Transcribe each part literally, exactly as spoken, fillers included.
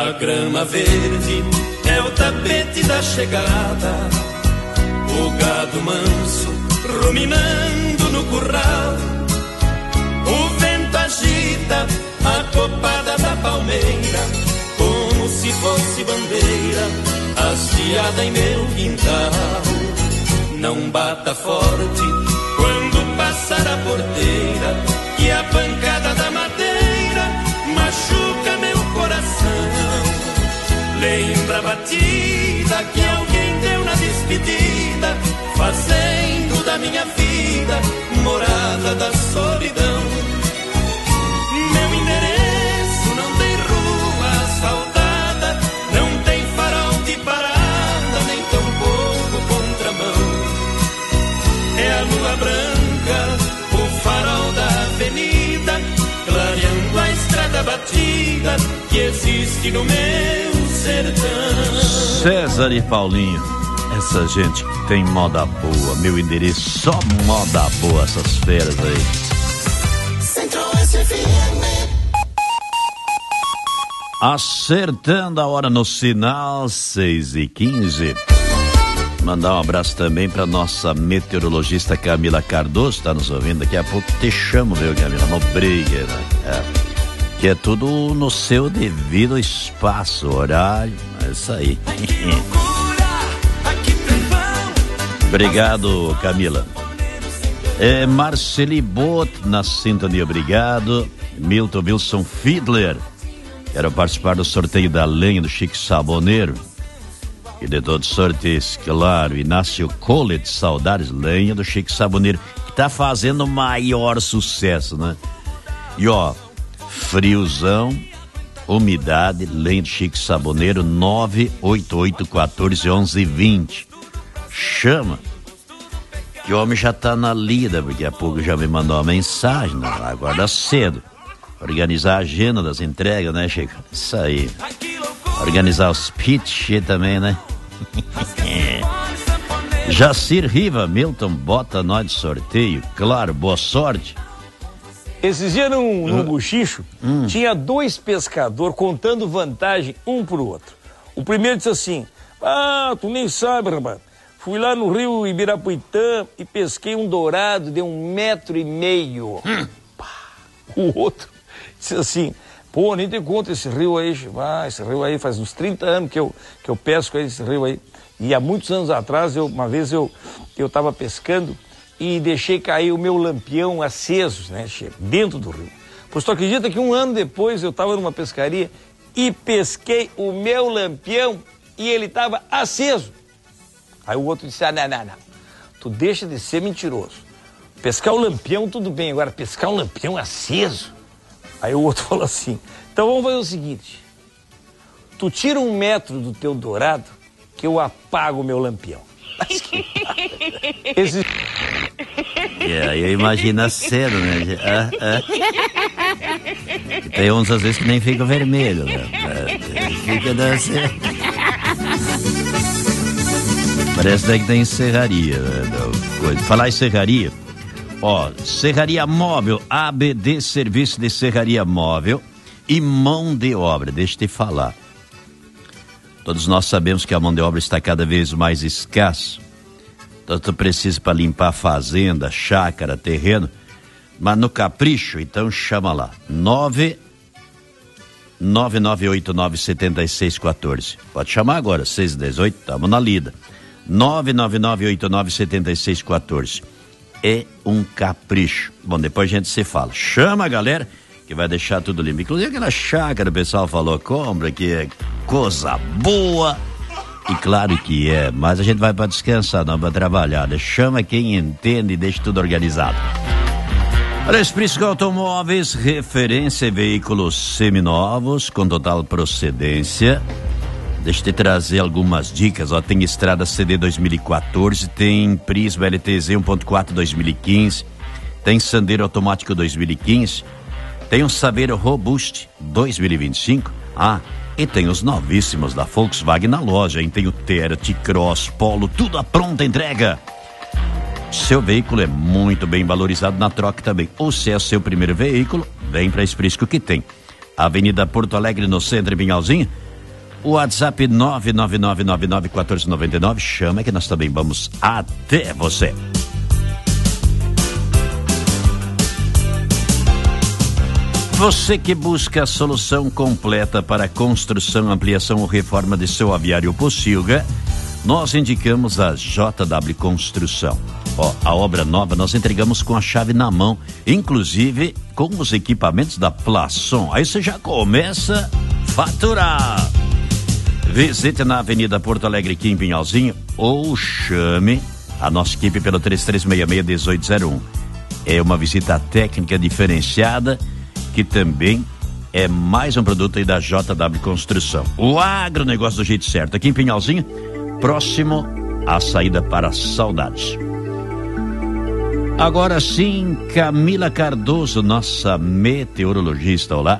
A grama verde é o tapete da chegada, o gado manso ruminando no curral, o vento agita a copada da palmeira como se fosse bandeira hasteada em meu quintal. Não bata forte quando passar a porteira, que a pancada da madeira machuca meu coração. Lembra a batida que alguém deu na despedida, fazendo da minha vida morada da solidão. Meu endereço não tem rua asfaltada, não tem farol de parada, nem tampouco contramão. É a lua branca, o farol da avenida, clareando a estrada batida que existe no meu sertão. César e Paulinho, essa gente tem moda boa. Meu endereço, só moda boa, essas feras aí. Centro-Oeste F M. Acertando a hora no sinal, seis e quinze. Mandar um abraço também para nossa meteorologista Camila Cardoso, tá nos ouvindo. Daqui a pouco te chamo, viu, Camila? Não briga, né? É. Que é tudo no seu devido espaço, horário, é isso aí. Obrigado, Camila. É, Marceli Bot na sintonia, obrigado. Milton Wilson Fiedler, quero participar do sorteio da lenha do Chico Saboneiro. E de todos os sorteios, claro, Inácio Collet, saudades, lenha do Chico Saboneiro, que tá fazendo o maior sucesso, né? E ó, friozão, umidade, lenha do Chico Saboneiro, nove oito oito um quatro um um dois zero. Chama, que o homem já tá na lida, porque há pouco já me mandou uma mensagem, né? Agora cedo. Organizar a agenda das entregas, né, Chico? Isso aí. Organizar os pitch também, né? Jacir Riva, Milton, bota nós de sorteio. Claro, boa sorte. Esses dias num, num bochicho, hum. tinha dois pescadores contando vantagem um pro outro. O primeiro disse assim: ah, tu nem sabe, rapaz. Fui lá no rio Ibirapuitã e pesquei um dourado de um metro e meio. Hum. O outro disse assim: pô, nem te conta esse rio aí. Ah, esse rio aí faz uns trinta anos que eu, que eu pesco aí, esse rio aí. E há muitos anos atrás, eu, uma vez eu, eu tava pescando e deixei cair o meu lampião aceso, né, che, dentro do rio. Pois tu acredita que um ano depois eu tava numa pescaria e pesquei o meu lampião e ele tava aceso. Aí o outro disse: ah, não, não, não, tu deixa de ser mentiroso. Pescar o lampião tudo bem, agora pescar um lampião aceso. Aí o outro falou assim: então vamos fazer o seguinte, tu tira um metro do teu dourado que eu apago o meu lampião. Esse... Yeah, eu imagino cedo, né? Ah, ah. Tem uns às vezes que nem fica vermelho, né? Fica dançando. Parece que tem serraria, né? Falar em serraria, ó, serraria móvel, A B D, serviço de serraria móvel e mão de obra. Deixa eu te falar. Todos nós sabemos que a mão de obra está cada vez mais escassa. Tanto precisa para limpar fazenda, chácara, terreno. Mas no capricho, então chama lá. nove nove nove oito nove sete seis um quatro. Pode chamar agora, seis um oito, estamos na lida. nove nove nove oito nove sete seis um quatro. É um capricho. Bom, depois a gente se fala. Chama a galera que vai deixar tudo limpo. Inclusive aquela chácara, o pessoal falou, compra, que é coisa boa. E claro que é, mas a gente vai para descansar, não para trabalhar. Chama quem entende e deixa tudo organizado. Prisco Automóveis, referência em veículos seminovos com total procedência. Deixa eu te trazer algumas dicas, ó, tem Estrada C D dois mil e quatorze, tem Prisma L T Z um ponto quatro dois mil e quinze, tem Sandero Automático dois mil e quinze, tem o Saveiro Robust dois mil e vinte e cinco, ah, e tem os novíssimos da Volkswagen na loja, hein? Tem o Terra, T-Cross, Polo, tudo à pronta entrega. Seu veículo é muito bem valorizado na troca também, ou se é o seu primeiro veículo, vem para Prisco que tem. Avenida Porto Alegre no centro, em Pinhalzinho, O WhatsApp nove nove nove nove nove um quatro nove nove, chama que nós também vamos até você. Você que busca a solução completa para a construção, ampliação ou reforma de seu aviário Pocilga, nós indicamos a J W Construção. Ó, a obra nova nós entregamos com a chave na mão, inclusive com os equipamentos da Plasson. Aí você já começa a faturar. Visite na Avenida Porto Alegre, aqui em Pinhalzinho, ou chame a nossa equipe pelo três três seis seis, um oito zero um. É uma visita técnica diferenciada, que também é mais um produto aí da J W Construção. O agronegócio do jeito certo, aqui em Pinhalzinho, próximo à saída para Saudades. Agora sim, Camila Cardoso, nossa meteorologista, olá.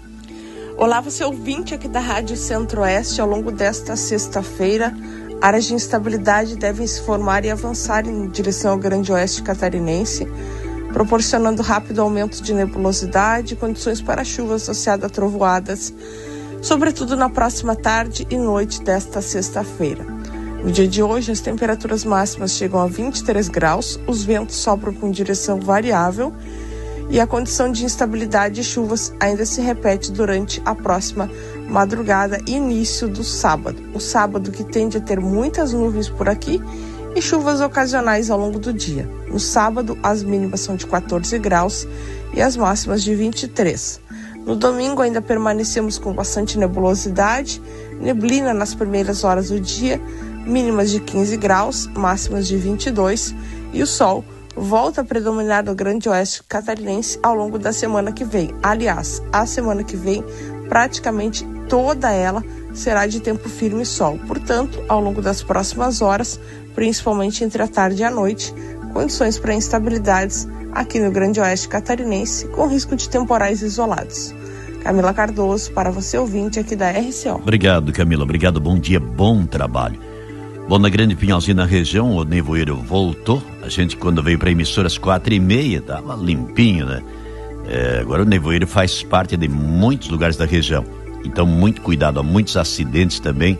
Olá, você ouvinte aqui da Rádio Centro-Oeste. Ao longo desta sexta-feira, áreas de instabilidade devem se formar e avançar em direção ao Grande Oeste catarinense, proporcionando rápido aumento de nebulosidade e condições para chuvas associadas a trovoadas, sobretudo na próxima tarde e noite desta sexta-feira. No dia de hoje, as temperaturas máximas chegam a vinte e três graus, os ventos sopram com direção variável e a condição de instabilidade e chuvas ainda se repete durante a próxima madrugada e início do sábado. O sábado que tende a ter muitas nuvens por aqui e chuvas ocasionais ao longo do dia. No sábado, as mínimas são de quatorze graus e as máximas de vinte e três. No domingo, ainda permanecemos com bastante nebulosidade, neblina nas primeiras horas do dia, mínimas de quinze graus, máximas de vinte e dois, e o sol volta a predominar no Grande Oeste catarinense ao longo da semana que vem. Aliás, a semana que vem, praticamente toda ela será de tempo firme e sol. Portanto, ao longo das próximas horas, principalmente entre a tarde e a noite, condições para instabilidades aqui no Grande Oeste catarinense, com risco de temporais isolados. Camila Cardoso, para você ouvinte aqui da R C O. Obrigado, Camila. Obrigado, bom dia, bom trabalho. Bom, na Grande Pinhalzinho, na região, o nevoeiro voltou. A gente, quando veio para a emissora às quatro e meia, tava limpinho, né? É, agora o nevoeiro faz parte de muitos lugares da região. Então, muito cuidado, há muitos acidentes também.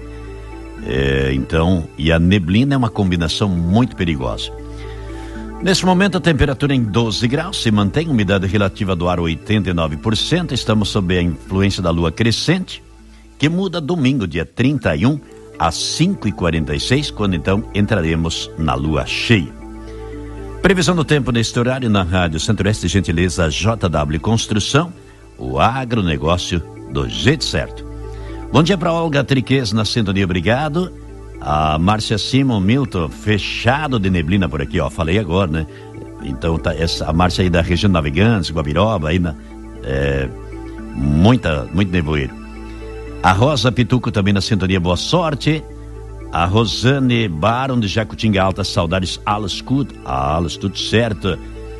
É, então, e a neblina é uma combinação muito perigosa. Nesse momento, a temperatura em doze graus, se mantém, umidade relativa do ar oitenta e nove por cento. Estamos sob a influência da lua crescente, que muda domingo, dia trinta e um, às cinco e quarenta e seis, quando então entraremos na lua cheia. Previsão do tempo neste horário na Rádio Centro-Oeste, gentileza J W Construção, o agronegócio do jeito certo. Bom dia para Olga Triques na sintonia, obrigado. A Márcia Simon, Milton, fechado de neblina por aqui, ó, falei agora, né? Então, tá, essa, a Márcia aí da região de Navegantes, Guabiroba, aí na, é, muita, muito nevoeiro. A Rosa Pituco também na sintonia, boa sorte. A Rosane Baron de Jacutinga Alta, saudades, alles gut, alles tudo certo.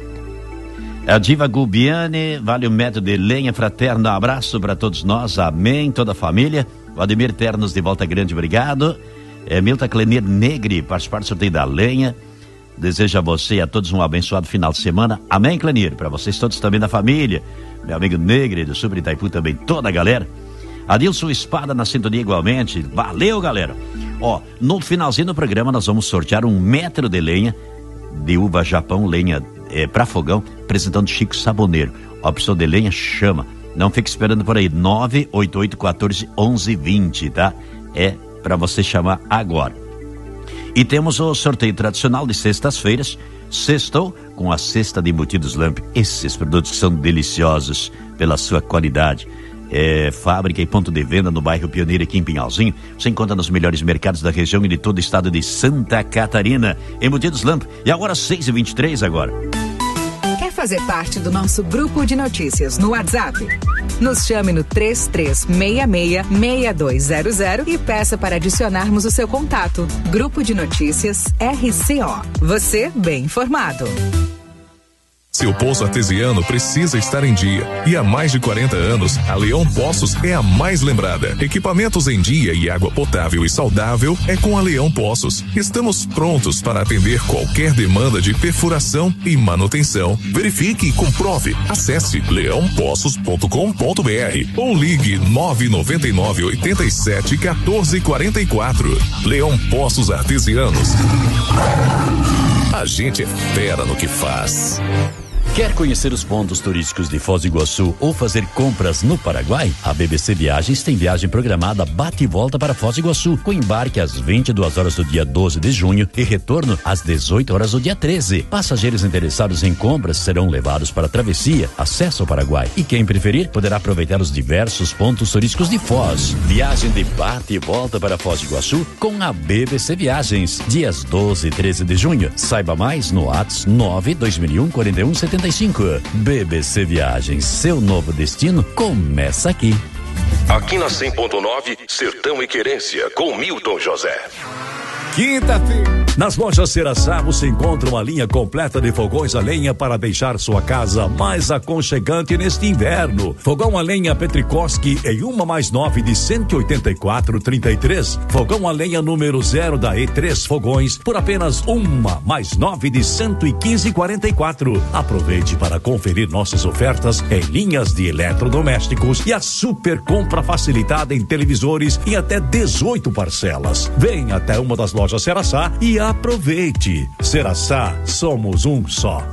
A Diva Gubiane, vale o metro de lenha, fraterno abraço para todos nós, amém, toda a família. O Ademir Ternos de Volta Grande, obrigado. É, Milta Clenir Negri, participar do sorteio da lenha. Desejo a você e a todos um abençoado final de semana. Amém, Clenir? Para vocês todos também da família. Meu amigo Negri do Super Itaipu também, toda a galera. Adilson Espada na sintonia igualmente. Valeu, galera. Ó, no finalzinho do programa nós vamos sortear um metro de lenha de uva Japão, lenha é, para fogão, apresentando Chico Saboneiro. A opção de lenha chama. Não fique esperando por aí. nove oito oito um quatro um um dois zero, tá? É para você chamar agora. E temos o sorteio tradicional de sextas-feiras. Sextou com a cesta de embutidos Lamp. Esses produtos que são deliciosos pela sua qualidade. É, fábrica e ponto de venda no bairro Pioneiro, aqui em Pinhalzinho. Você encontra nos melhores mercados da região e de todo o estado de Santa Catarina. Embutidos Lamp. E agora seis e vinte e três agora. Quer fazer parte do nosso grupo de notícias no WhatsApp? Nos chame no três três seis seis, seis dois zero zero e peça para adicionarmos o seu contato. Grupo de Notícias R C O. Você bem informado. Seu poço artesiano precisa estar em dia. E há mais de quarenta anos, a Leão Poços é a mais lembrada. Equipamentos em dia e água potável e saudável é com a Leão Poços. Estamos prontos para atender qualquer demanda de perfuração e manutenção. Verifique e comprove. Acesse leão poços ponto com ponto br ou ligue nove nove nove, oito sete, um quatro quatro quatro. Leão Poços Artesianos. A gente é fera no que faz. Quer conhecer os pontos turísticos de Foz do Iguaçu ou fazer compras no Paraguai? A B B C Viagens tem viagem programada bate e volta para Foz do Iguaçu, com embarque às vinte e duas horas do dia doze de junho e retorno às dezoito horas do dia treze. Passageiros interessados em compras serão levados para a travessia, acesso ao Paraguai. E quem preferir poderá aproveitar os diversos pontos turísticos de Foz. Viagem de bate e volta para Foz do Iguaçu com a B B C Viagens, dias doze e treze de junho. Saiba mais no WhatsApp nove dois mil e um, quarenta e um, setenta e cinco. B B C Viagens, seu novo destino começa aqui. Aqui na cem ponto nove, Sertão e Querência, com Milton José. Quinta-feira. Nas lojas Ceraçá você encontra uma linha completa de fogões a lenha para deixar sua casa mais aconchegante neste inverno. Fogão a lenha Petrikoski em uma mais nove de cento e oitenta e quatro reais e trinta e três. Fogão a lenha número zero da E três Fogões por apenas uma mais nove de cento e quinze reais e quarenta e quatro. Aproveite para conferir nossas ofertas em linhas de eletrodomésticos e a super compra facilitada em televisores em até dezoito parcelas. Venha até uma das lojas Ceraçá e aproveite. Ceraçá, somos um só.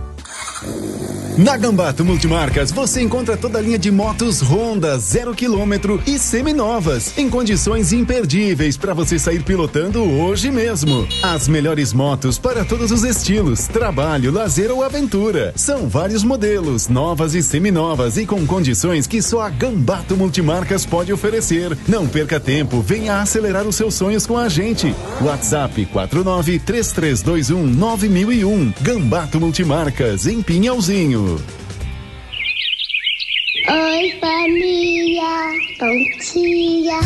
Na Gambato Multimarcas você encontra toda a linha de motos Honda zero quilômetro e seminovas em condições imperdíveis para você sair pilotando hoje mesmo. As melhores motos para todos os estilos, trabalho, lazer ou aventura. São vários modelos, novas e seminovas e com condições que só a Gambato Multimarcas pode oferecer. Não perca tempo, venha acelerar os seus sonhos com a gente. WhatsApp quatro nove três três dois um nove mil e um. Gambato Multimarcas em Pinhalzinho. Oi, família, bom dia.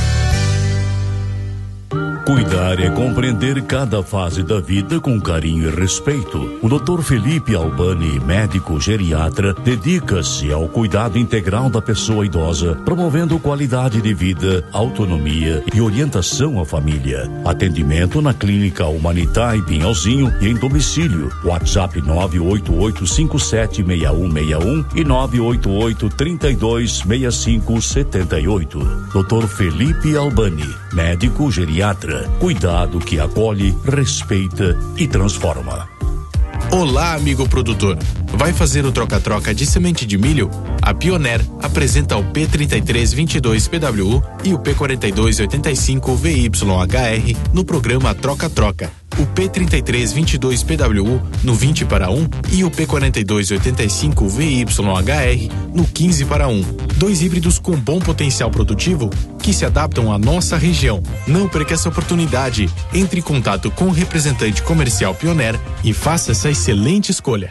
Cuidar é compreender cada fase da vida com carinho e respeito. O doutor Felipe Albani, médico geriatra, dedica-se ao cuidado integral da pessoa idosa, promovendo qualidade de vida, autonomia e orientação à família. Atendimento na Clínica Humanitar em Pinhalzinho e em domicílio. WhatsApp nove oito oito cinco sete seis um seis um e nove oito oito três dois seis cinco sete oito. doutor Felipe Albani, médico geriatra. Cuidado que acolhe, respeita e transforma. Olá, amigo produtor. Vai fazer o troca-troca de semente de milho? A Pioneer apresenta o P trinta e três vinte e dois P W U e o P quarenta e dois oitenta e cinco V Y H R no programa Troca-Troca. O P trinta e três vinte e dois P W U no vinte para um e o P quarenta e dois oitenta e cinco V Y H R no quinze para um. Dois híbridos com bom potencial produtivo que se adaptam à nossa região. Não perca essa oportunidade. Entre em contato com o representante comercial Pioneer e faça essa excelente escolha.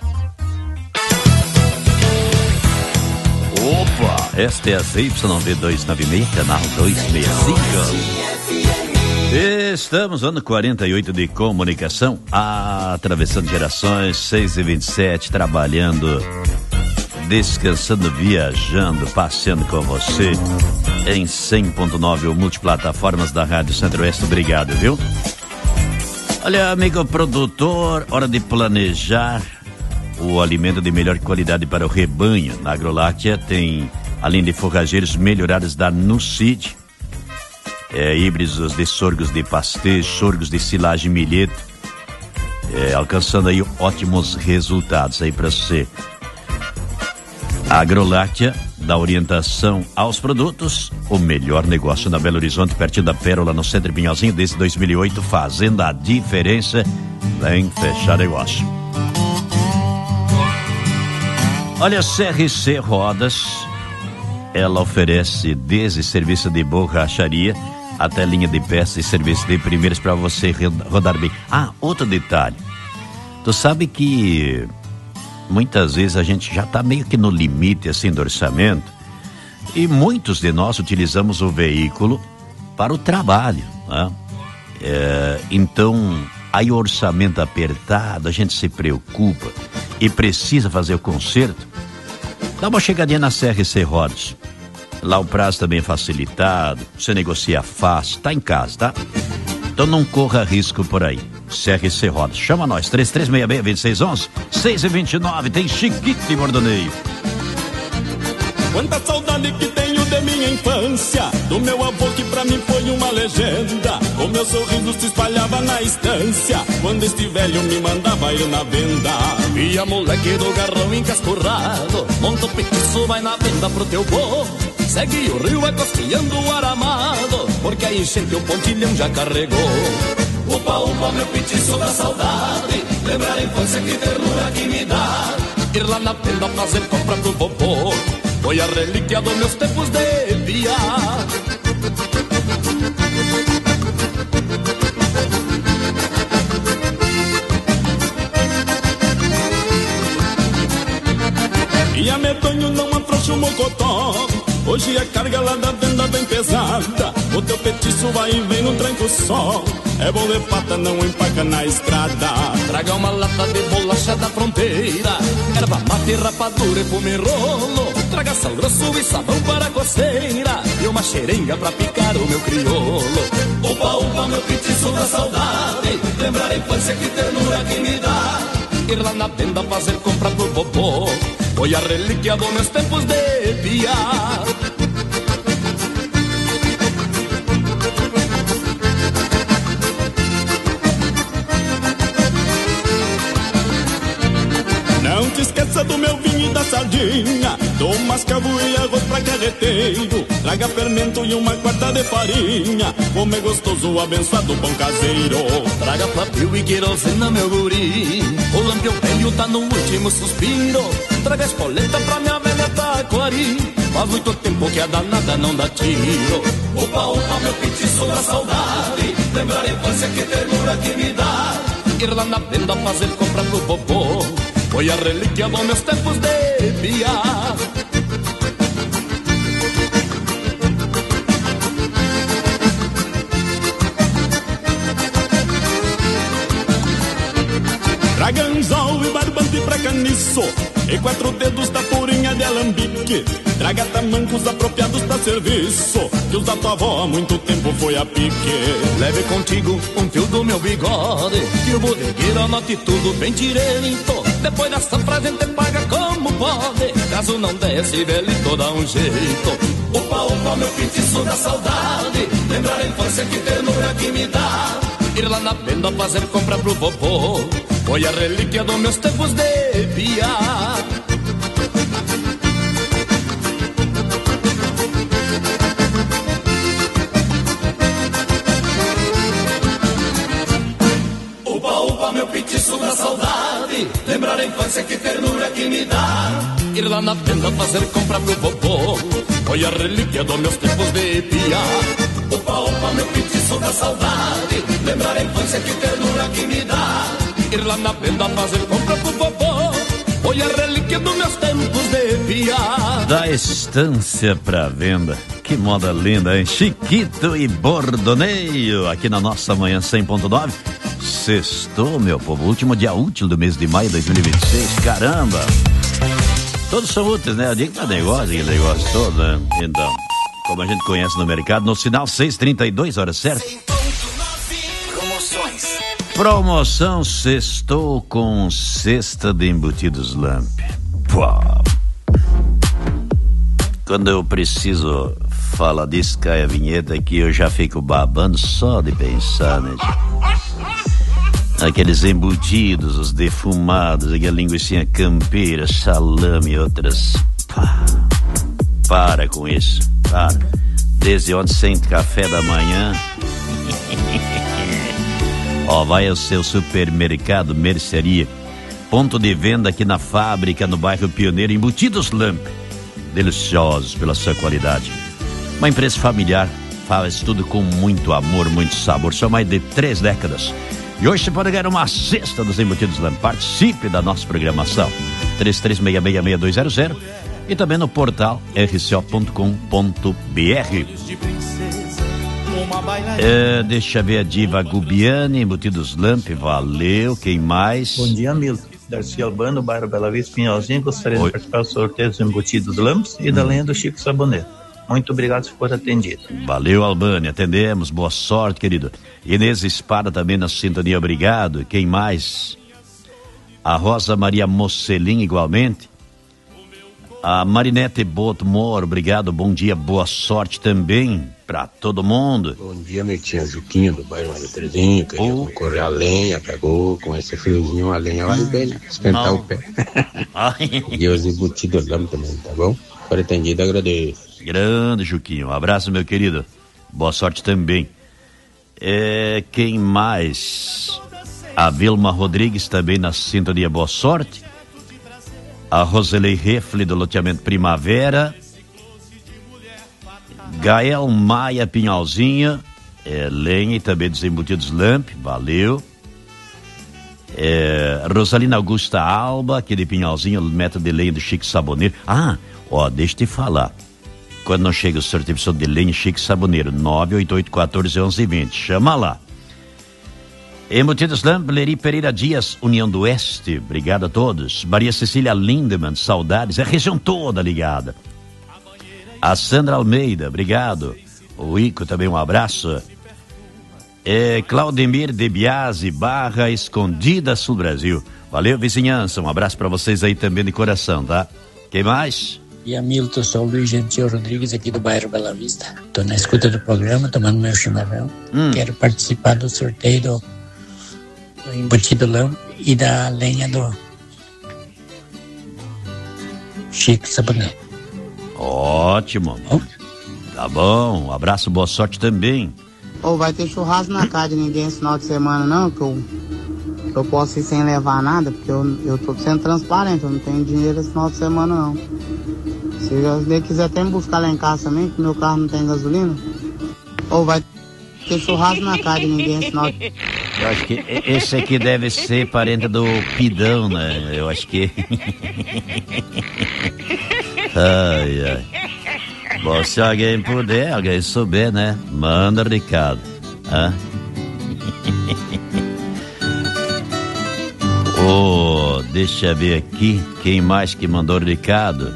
Opa, esta é a Z Y V duzentos e noventa e seis, canal duzentos e sessenta e cinco. Estamos no ano quarenta e oito de comunicação, atravessando gerações, seis e vinte e sete, trabalhando, descansando, viajando, passeando com você em cem ponto nove, ou multiplataformas da Rádio Centro-Oeste. Obrigado, viu? Olha, amigo produtor, hora de planejar o alimento de melhor qualidade para o rebanho. Na Agroláctea tem, além de forrageiros melhorados da Nucid, É, híbridos de sorgos de pastejo, sorgos de silagem milheto, é, alcançando aí ótimos resultados aí para você. A Agroláctea dá orientação aos produtos, o melhor negócio na Belo Horizonte, pertinho da Pérola, no centro de Pinhalzinho, desde dois mil e oito, fazendo a diferença. Vem fechar negócio. Olha, C R C Rodas, ela oferece desde serviço de borracharia até linha de peças e serviço de primeiras para você rodar bem. Ah, outro detalhe. Tu sabe que muitas vezes a gente já está meio que no limite assim do orçamento e muitos de nós utilizamos o veículo para o trabalho, né? É, então, aí o orçamento apertado, a gente se preocupa e precisa fazer o conserto, dá uma chegadinha na C R C Rodas. Lá o prazo também é facilitado, você negocia fácil, tá em casa, tá? Então não corra risco por aí. C R C Rodas, chama nós, três três seis seis, dois seis um um, seis e vinte e nove, tem Chiquito e Bordoneio. Quanta saudade que tenho de minha infância, do meu avô que pra mim foi uma legenda. O meu sorriso se espalhava na estância, quando este velho me mandava ir na venda. Via moleque do garrão encascorrado, monta o petiço, vai na venda pro teu povo. Segue o rio, vai costeando o aramado, porque a enchente o pontilhão já carregou. Upa, upa, meu petiço da saudade, lembrar a infância, que ternura que me dá. Ir lá na venda fazer compra pro vovô, foi a relíquia dos meus tempos de dia. E a medonho não afrouxa o mocotó, hoje a carga lá da venda bem pesada. O teu petiço vai e vem no tranco só, é bom de pata, não empaca na estrada. Traga uma lata de bolacha da fronteira, erva mate, rapadura e fumerolo. Traga sal grosso e sabão para a coceira, e uma xerenga pra picar o meu crioulo. Upa, upa, meu petiço da saudade, lembrar a infância, que ternura que me dá. Ir lá na venda fazer compra pro vovô, foi a relíquia dos meus tempos de pia. Não te esqueça do meu vinho e da sardinha, do mascavo e arroz pra carreteiro. Traga fermento e uma quarta de farinha, como é gostoso o abençoado pão caseiro. Traga papel e querosena, meu guri, o lampião velho tá no último suspiro. Traga espoleta pra minha velha taquari, faz muito tempo que a danada não dá tiro. Opa, opa, meu petiço da saudade, lembrar a infância, que ternura que me dá. Ir lá na venda fazer compra pro vovô, foi a relíquia dos meus tempos de pia. Traga anzol e barbante pra caniço, e quatro dedos da purinha de alambique. Traga tamancos apropriados pra serviço, que os da tua avó há muito tempo foi a pique. Leve contigo um fio do meu bigode, que o bodegueiro anote tudo bem direito. Depois da safra a gente paga como pode, caso não desce, velho, dá um jeito. Opa, opa, meu petiço da saudade, lembrar a infância, que ternura que me dá. Ir lá na venda fazer compra pro vovô, foi a relíquia dos meus tempos de pia. Upa, upa, meu petiço da saudade, lembrar a infância, que ternura que me dá. Ir lá na venda fazer compra pro vovô, foi a relíquia dos meus tempos de pia. Opa, opa, meu petiço da saudade, lembrar a infância, que ternura que me dá. Ir lá na venda fazer compra pro vovô, foi a relíquia dos meus tempos de pia. Da estância pra venda, que moda linda, hein? Chiquito e Bordoneio, aqui na nossa manhã cem ponto nove. Sextou, meu povo, último dia útil do mês de maio de dois mil e vinte e seis, caramba! Todos são úteis, né? Eu digo que é negócio, aquele negócio todo, né? Então, como a gente conhece no mercado, no sinal seis e trinta e dois, hora certa. Promoções. Promoção sextou com cesta de embutidos Lamp. Pô. Quando eu preciso falar disso, cai a vinheta aqui, eu já fico babando só de pensar, né? Aqueles embutidos, os defumados, aquela linguicinha campeira, salame e outras. Pá. Para com isso, para. Desde ontem sem café da manhã. Ó, vai ao seu supermercado, mercearia, ponto de venda aqui na fábrica, no bairro Pioneiro, Embutidos Lamp. Deliciosos pela sua qualidade. Uma empresa familiar, faz tudo com muito amor, muito sabor. São mais de três décadas. E hoje você pode ganhar uma cesta dos Embutidos Lamp. Participe da nossa programação. três três seis seis, seis dois zero zero e também no portal r c o ponto com ponto b r. É, deixa eu ver a diva Gubiane, Embutidos Lamp, valeu, quem mais? Bom dia, Milton. Darcy Albano, bairro Bela Vista, Pinhalzinho. Gostaria Oi. de participar do sorteio dos embutidos Lamps e hum. da lenha do Chico Saboneiro. Muito obrigado se for atendido. Valeu, Albani, atendemos, boa sorte, querido. Inês Espada também na sintonia, obrigado. Quem mais? A Rosa Maria Mocelin, igualmente. A Marinete Boto Moro, obrigado, bom dia, boa sorte também pra todo mundo. Bom dia, meu tia Juquinha do bairro Maria Terezinha, que oh. ia correr a lenha, pegou com esse friozinho, a lenha vai bem, né? Esquentar Não. o pé. E os embutidos Lamps também, tá bom? For atendido, agradeço. Grande, Juquinho. Um abraço, meu querido. Boa sorte também. É, quem mais? A Vilma Rodrigues também na sintonia, boa sorte. A Roselei Refle do loteamento Primavera. Gael Maia Pinhalzinha. É, lenha e também dos embutidos Lamp, valeu. É, Rosalina Augusta Alba, aqui de Pinhalzinho, método de lenha do Chico Saboneiro. Ah, ó, deixa eu te falar. Quando não chega o certificação de lenha Chico Saboneiro, nove oito oito um quatro um um zero. Chama lá. Embutidos Lamp, Leri Pereira Dias, União do Oeste, obrigado a todos. Maria Cecília Lindemann, saudades, é a região toda ligada. A Sandra Almeida, obrigado. O Ico também, um abraço. É, Claudemir de Biasi, Barra Escondida, Sul Brasil. Valeu, vizinhança, um abraço pra vocês aí também de coração, tá? Quem mais? E Hamilton, sou o Luiz Gentil Rodrigues, aqui do bairro Bela Vista. Tô na escuta do programa, tomando meu chimarrão. Hum. Quero participar do sorteio do, do embutido Lamp e da lenha do Chico Saboneiro. Ótimo. Oh. Tá bom, um abraço, boa sorte também. Ou oh, vai ter churrasco na casa de ninguém esse final de semana, não? Que eu, eu posso ir sem levar nada, porque eu, eu tô sendo transparente, eu não tenho dinheiro esse final de semana, não. Se ele quiser até me buscar lá em casa também, que meu carro não tem gasolina. Ou oh, vai ter churrasco na casa de ninguém esse final de... Eu acho que esse aqui deve ser parente do Pidão, né? Eu acho que... Ai, ai. Bom, se alguém puder, alguém souber, né? Manda recado. Hã? Oh, deixa eu ver aqui quem mais que mandou recado.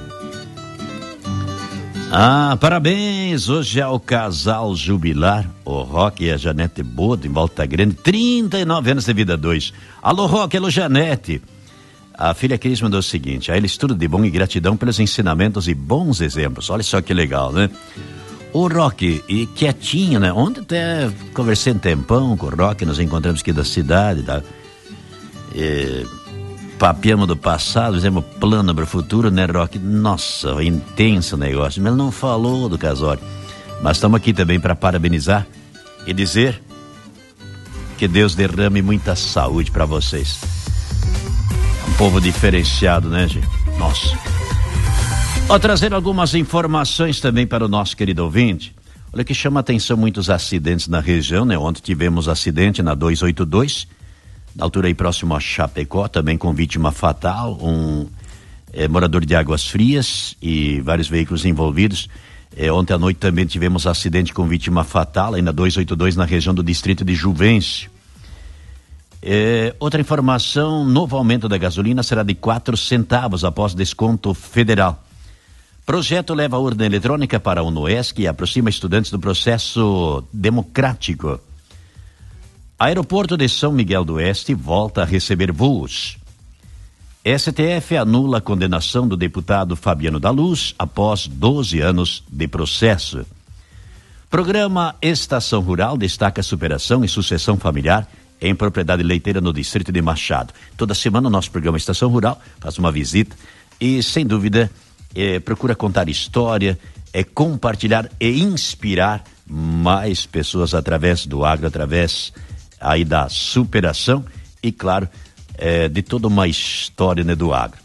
Ah, parabéns! Hoje é o casal jubilar, o Roque e a Janete Bodo, em Volta Grande, trinta e nove anos de vida, dois. Alô, Roque, alô, Janete. A filha Cris mandou o seguinte: a eles tudo de bom e gratidão pelos ensinamentos e bons exemplos. Olha só que legal, né? O Roque, e quietinho, né? Ontem até conversei um tempão com o Roque, nos encontramos aqui da cidade, tá? E, papiamos do passado, fizemos plano para o futuro, né, Roque? Nossa, intenso o negócio, mas ele não falou do casório. Mas estamos aqui também para parabenizar e dizer que Deus derrame muita saúde para vocês. Um povo diferenciado, né, gente? Nossa. Ó, trazer algumas informações também para o nosso querido ouvinte. Olha, que chama a atenção muitos acidentes na região, né? Ontem tivemos acidente na duzentos e oitenta e dois, na altura aí próximo a Chapecó, também com vítima fatal, um é, morador de Águas Frias e vários veículos envolvidos. É, ontem à noite também tivemos acidente com vítima fatal aí na duzentos e oitenta e dois, na região do distrito de Juvencio. É, outra informação: novo aumento da gasolina será de quatro centavos após desconto federal. Projeto leva a urna eletrônica para a UNOESC e aproxima estudantes do processo democrático. Aeroporto de São Miguel do Oeste volta a receber voos. S T F anula a condenação do deputado Fabiano da Luz após doze anos de processo. Programa Estação Rural destaca superação e sucessão familiar em propriedade leiteira no distrito de Machado. Toda semana o nosso programa Estação Rural faz uma visita e, sem dúvida, é, procura contar história, é compartilhar e inspirar mais pessoas através do agro, através aí da superação e, claro, é, de toda uma história, né, do agro.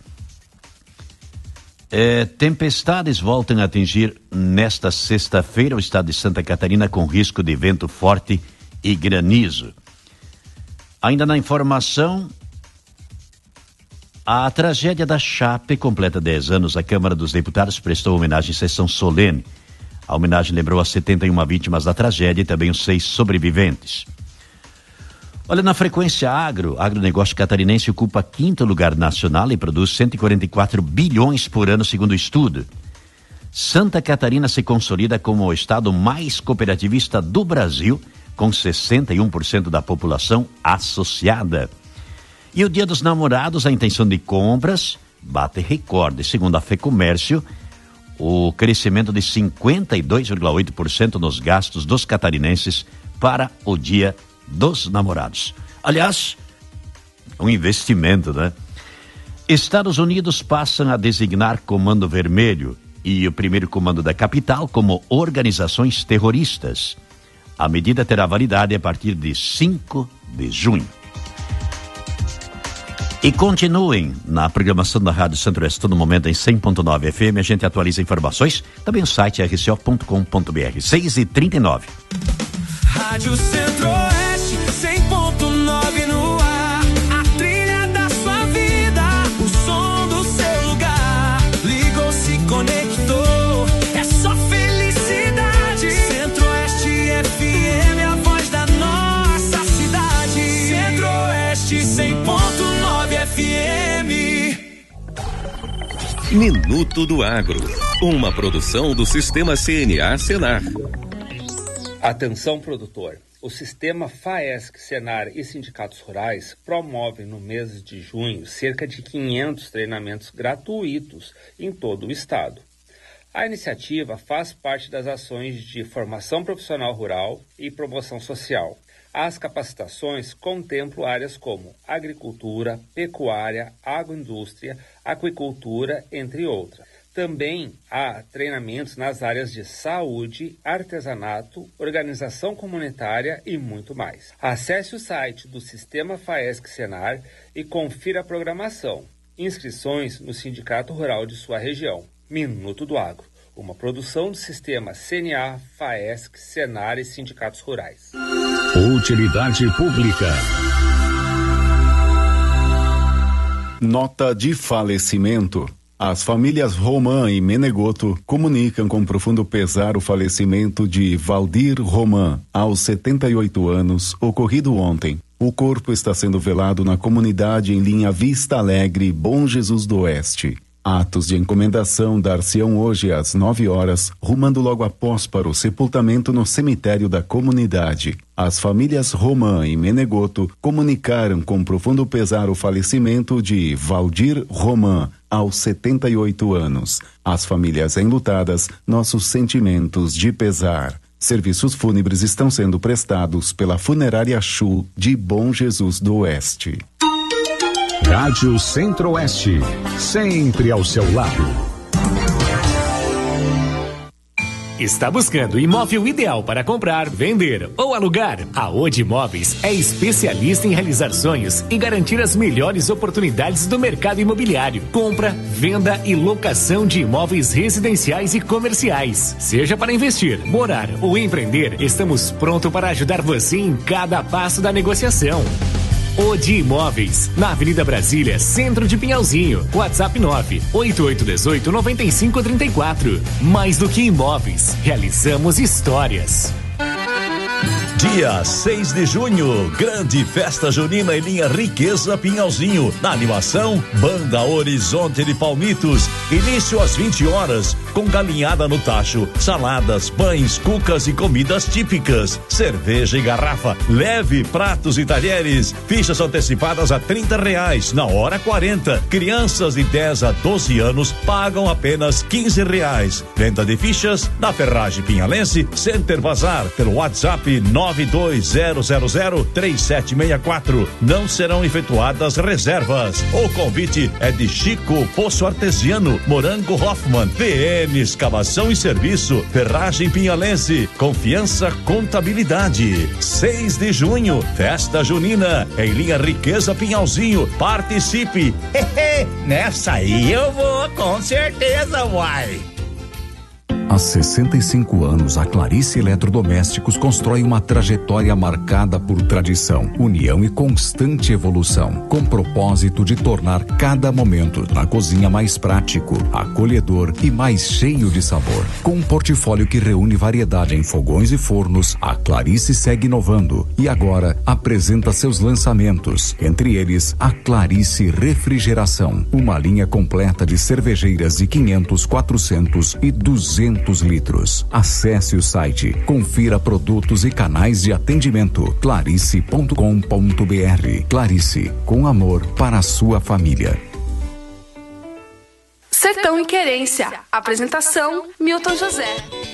É, tempestades voltam a atingir nesta sexta-feira o estado de Santa Catarina com risco de vento forte e granizo. Ainda na informação, a tragédia da Chape completa dez anos. A Câmara dos Deputados prestou homenagem em sessão solene. A homenagem lembrou as setenta e uma vítimas da tragédia e também os seis sobreviventes. Olha, na frequência agro, agronegócio catarinense ocupa quinto lugar nacional e produz cento e quarenta e quatro bilhões por ano, segundo o estudo. Santa Catarina se consolida como o estado mais cooperativista do Brasil, com sessenta e um por cento da população associada. E o Dia dos Namorados, a intenção de compras bate recorde. Segundo a FEComércio, o crescimento de cinquenta e dois vírgula oito por cento nos gastos dos catarinenses para o Dia dos Namorados. Aliás, um investimento, né? Estados Unidos passam a designar Comando Vermelho e o primeiro comando da capital como organizações terroristas. A medida terá validade a partir de cinco de junho. E continuem na programação da Rádio Centro-Oeste, todo momento em cem ponto nove F M. A gente atualiza informações, também no site r c o ponto com ponto b r. seis e trinta e nove. Rádio Centro-Oeste, cem ponto nove no ar. A trilha da sua vida, o som do seu lugar. Ligou, se conectou, é só felicidade. Centro-Oeste F M, a voz da nossa cidade. Centro-Oeste, cem ponto nove F M. Minuto do Agro, uma produção do Sistema C N A Senar. Atenção, produtor. O sistema FAESC, Senar e sindicatos rurais promovem no mês de junho cerca de quinhentos treinamentos gratuitos em todo o estado. A iniciativa faz parte das ações de formação profissional rural e promoção social. As capacitações contemplam áreas como agricultura, pecuária, agroindústria, aquicultura, entre outras. Também há treinamentos nas áreas de saúde, artesanato, organização comunitária e muito mais. Acesse o site do Sistema FAESC Senar e confira a programação. Inscrições no Sindicato Rural de sua região. Minuto do Agro, uma produção do Sistema C N A, FAESC, Senar e Sindicatos Rurais. Utilidade Pública. Nota de falecimento. As famílias Roman e Menegoto comunicam com profundo pesar o falecimento de Valdir Roman, aos setenta e oito anos, ocorrido ontem. O corpo está sendo velado na comunidade em linha Vista Alegre, Bom Jesus do Oeste. Atos de encomendação dar-se-ão hoje às nove horas, rumando logo após para o sepultamento no cemitério da comunidade. As famílias Roman e Menegoto comunicaram com profundo pesar o falecimento de Valdir Roman, aos setenta e oito anos. As famílias enlutadas, nossos sentimentos de pesar. Serviços fúnebres estão sendo prestados pela Funerária Chu de Bom Jesus do Oeste. Rádio Centro-Oeste, sempre ao seu lado. Está buscando o imóvel ideal para comprar, vender ou alugar? A Odi Imóveis é especialista em realizar sonhos e garantir as melhores oportunidades do mercado imobiliário. Compra, venda e locação de imóveis residenciais e comerciais. Seja para investir, morar ou empreender, estamos prontos para ajudar você em cada passo da negociação. Odi Imóveis, na Avenida Brasília, centro de Pinhalzinho. WhatsApp nove oito oito um oito nove cinco três quatro. Mais do que imóveis, realizamos histórias. Dia seis de junho, grande festa junina em linha Riqueza Pinhalzinho. Na animação, Banda Horizonte de Palmitos. Início às vinte horas, com galinhada no tacho, saladas, pães, cucas e comidas típicas. Cerveja e garrafa, leve pratos e talheres. Fichas antecipadas a trinta reais, na hora quarenta. Crianças de dez a doze anos pagam apenas quinze reais. Venda de fichas na Ferragem Pinhalense, Center Bazar, pelo WhatsApp nove dois zero zero zero três sete seis quatro. Não serão efetuadas reservas. O convite é de Chico Poço Artesiano, Morango Hoffman, P M Escavação e Serviço, Ferragem Pinhalense, Confiança Contabilidade. seis de junho, festa junina em linha Riqueza Pinhalzinho. Participe. Nessa aí eu vou, com certeza, uai. Há sessenta e cinco anos, a Clarice Eletrodomésticos constrói uma trajetória marcada por tradição, união e constante evolução, com o propósito de tornar cada momento na cozinha mais prático, acolhedor e mais cheio de sabor. Com um portfólio que reúne variedade em fogões e fornos, a Clarice segue inovando e agora apresenta seus lançamentos, entre eles a Clarice Refrigeração, uma linha completa de cervejeiras de quinhentos, quatrocentos e duzentos litros. Acesse o site, confira produtos e canais de atendimento clarice ponto com ponto b r. Clarice, com amor para a sua família. Sertão e Querência. Apresentação, Milton José.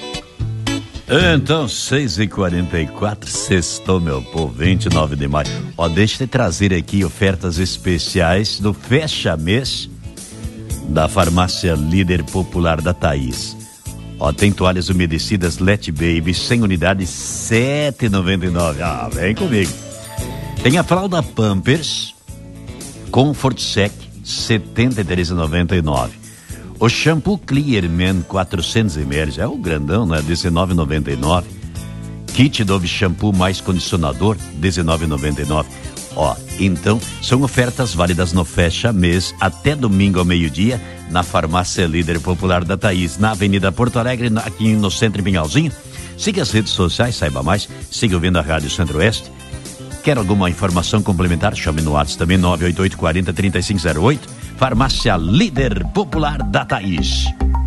Então, seis e quarenta e quatro, sextou, meu povo, vinte e nove de maio. Ó, deixa eu trazer aqui ofertas especiais do fecha-mês da Farmácia Líder Popular da Thaís. Ó, tem toalhas umedecidas Let Baby, cem unidades, sete reais e noventa e nove centavos. Ah, vem comigo. Tem a fralda Pampers Comfort Sec, setenta e três reais e noventa e nove centavos. O shampoo Clear Man quatrocentos mililitros, é o grandão, né? dezenove reais e noventa e nove centavos. Kit Dove Shampoo mais condicionador, dezenove reais e noventa e nove centavos. Ó, então, são ofertas válidas no fecha mês até domingo ao meio-dia na Farmácia Líder Popular da Thaís, na Avenida Porto Alegre, aqui no Centro Pinhalzinho. Siga as redes sociais, saiba mais, siga ouvindo a Rádio Centro-Oeste. Quer alguma informação complementar? Chame no WhatsApp também, nove oito oito, quarenta, trinta e cinco zero oito. Farmácia Líder Popular da Thaís.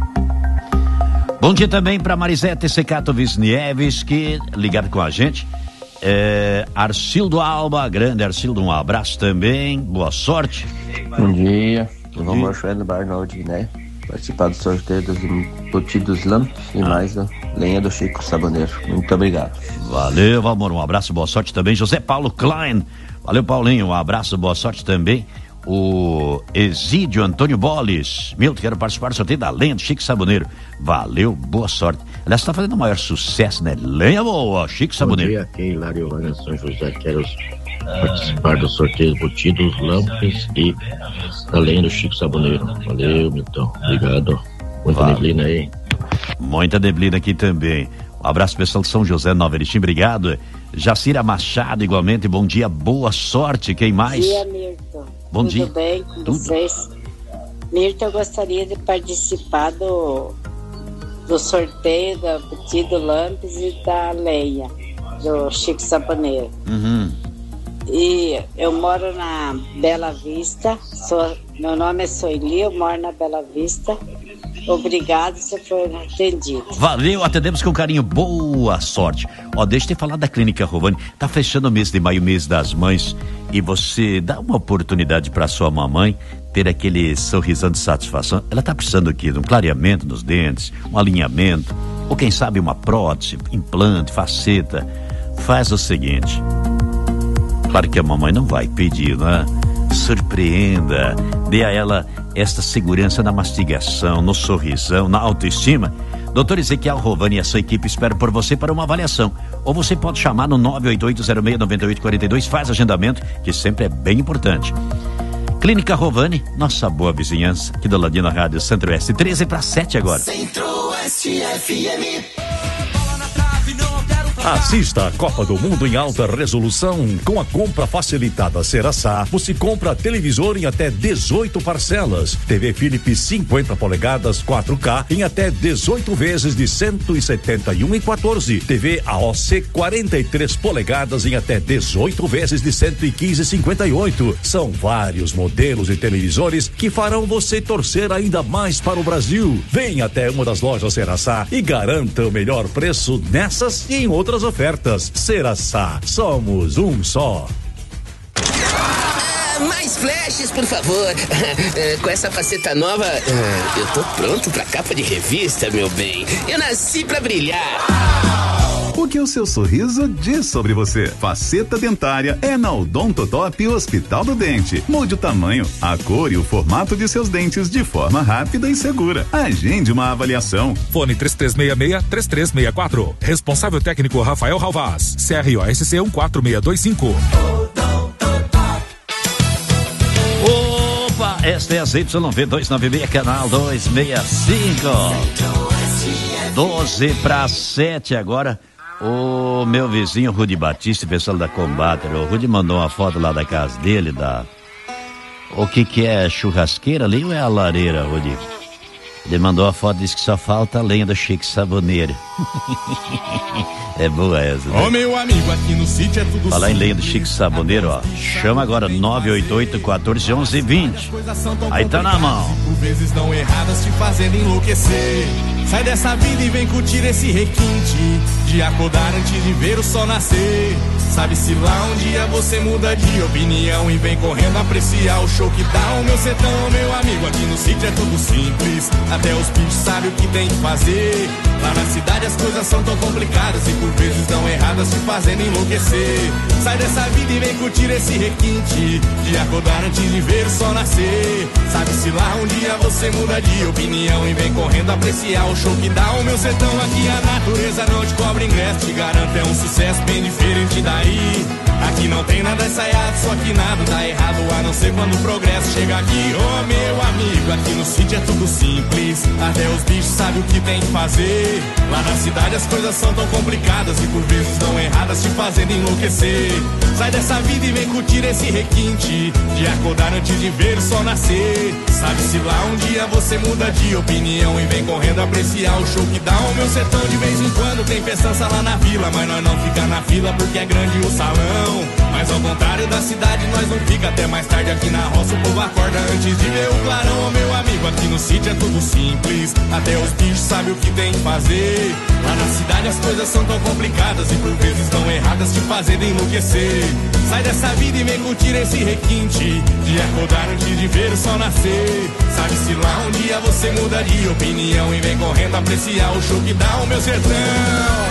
Bom dia também para Marisete Secato Visnieves, que ligado com a gente. É, Arcildo Alba, grande Arcildo, um abraço também, boa sorte. Bom dia, João Marcelo Barnoldi, né? Participar do sorteio dos embutidos Lamp e ah. mais a lenha do Chico Saboneiro. Muito obrigado. Valeu, amor, um abraço, boa sorte também. José Paulo Klein, valeu, Paulinho, um abraço, boa sorte também. O Exídio Antônio Boles, meu, quero participar do sorteio da lenha do Chico Saboneiro. Valeu, boa sorte. Aliás, está fazendo o maior sucesso, né? Lenha boa, Chico Saboneiro. Bom dia, aqui Hilário Rana, São José. Quero participar do sorteio embutidos Lampes e da lenha do Chico Saboneiro. Valeu, Milton. Obrigado. Muita Valeu. neblina aí. Muita neblina aqui também. Um abraço, pessoal de São José, Nova Erechim, obrigado. Jacira Machado, igualmente, bom dia, boa sorte. Quem mais? Bom dia, Milton. Bom Tudo dia. Tudo bem com Tudo. vocês? Milton, eu gostaria de participar do, do sorteio da Butido Lampes e da lenha do Chico Saboneiro. Uhum. E eu moro na Bela Vista, sou, meu nome é Soili, eu moro na Bela Vista. Obrigado, você foi atendido. Valeu, atendemos com carinho, boa sorte. Ó, deixa eu te falar da Clínica Rovani, tá fechando o mês de maio, mês das mães, e você dá uma oportunidade para sua mamãe ter aquele sorrisão de satisfação. Ela tá precisando aqui de um clareamento nos dentes, um alinhamento, ou quem sabe uma prótese, implante, faceta. Faz o seguinte, claro que a mamãe não vai pedir, né? Surpreenda, dê a ela esta segurança na mastigação, no sorrisão, na autoestima. doutor Ezequiel Rovani e a sua equipe esperam por você para uma avaliação. Ou você pode chamar no nove oito oito, zero seis, nove oito quatro dois, faz agendamento, que sempre é bem importante. Clínica Rovani, nossa boa vizinhança, aqui do ladinho na Rádio Centro-Oeste, treze para sete agora. Centro-Oeste F M. Assista a Copa do Mundo em alta resolução com a compra facilitada Ceraçá. Você compra televisor em até dezoito parcelas. T V Philips cinquenta polegadas quatro K em até dezoito vezes de cento e setenta e um reais e quatorze. T V A O C quarenta e três polegadas em até dezoito vezes de cento e quinze reais e cinquenta e oito. São vários modelos de televisores que farão você torcer ainda mais para o Brasil. Venha até uma das lojas Ceraçá e garanta o melhor preço nessas e em outras ofertas. Ceraçá, somos um só. Ah, mais flashes, por favor. Com essa faceta nova, eu tô pronto pra capa de revista, meu bem. Eu nasci pra brilhar. O que o seu sorriso diz sobre você? Faceta dentária é na Odontotop Hospital do Dente. Mude o tamanho, a cor e o formato de seus dentes de forma rápida e segura. Agende uma avaliação. Fone três três seis seis, três três seis quatro. Responsável técnico Rafael Ralvaz. C R O S C um quatro seis dois cinco. Opa, esta é a Z Y V duzentos e noventa e seis, canal duzentos e sessenta e cinco. doze para sete agora. O meu vizinho Rudy Batista, pessoal da Combater, o Rudy mandou uma foto lá da casa dele, da... O que que é, churrasqueira ali ou é a lareira, Rudy? Ele mandou a foto e disse que só falta a lenha do Chico Saboneiro. É boa essa, né? Ô, meu amigo, aqui no sítio é tudo. Falar em lenha do Chico Saboneiro, ó. Chama agora nove oito oito, um quatro, onze, vinte. Aí tá na mão. Por vezes não erradas te fazendo enlouquecer. Sai dessa vida e vem curtir esse requinte de acordar antes de ver o sol nascer. Sabe-se lá um dia você muda de opinião e vem correndo apreciar o show que dá o meu sertão. Meu amigo, aqui no sítio é tudo simples, até os bichos sabem o que tem que fazer. Lá na cidade as coisas são tão complicadas e por vezes não erradas te fazendo enlouquecer. Sai dessa vida e vem curtir esse requinte de acordar antes de ver o sol nascer. Sabe-se lá um dia você muda de opinião e vem correndo apreciar o show que dá o meu sertão. Aqui a natureza não te cobra ingresso, te garanto é um sucesso bem diferente daí. Aqui não tem nada ensaiado, só que nada dá errado, a não ser quando o progresso chega aqui. Oh, meu amigo, aqui no sítio é tudo simples, até os bichos sabem o que tem que fazer. Lá na cidade as coisas são tão complicadas e por vezes não erradas te fazendo enlouquecer. Sai dessa vida e vem curtir esse requinte de acordar antes de ver o sol nascer. Sabe-se lá um dia você muda de opinião e vem correndo apreciar o show que dá o meu sertão. De vez em quando tem festança lá na vila, mas nós não fica na fila porque é grande o salão. Mas ao contrário da cidade nós não fica até mais tarde. Aqui na roça o povo acorda antes de ver o clarão. Oh, meu amigo, aqui no sítio é tudo simples, até os bichos sabem o que tem que fazer. Lá na cidade as coisas são tão complicadas e por vezes tão erradas te fazendo enlouquecer. Sai dessa vida e vem curtir esse requinte de acordar antes de ver o sol nascer. Sabe-se lá um dia você muda de opinião e vem correndo apreciar o show que dá o meu sertão.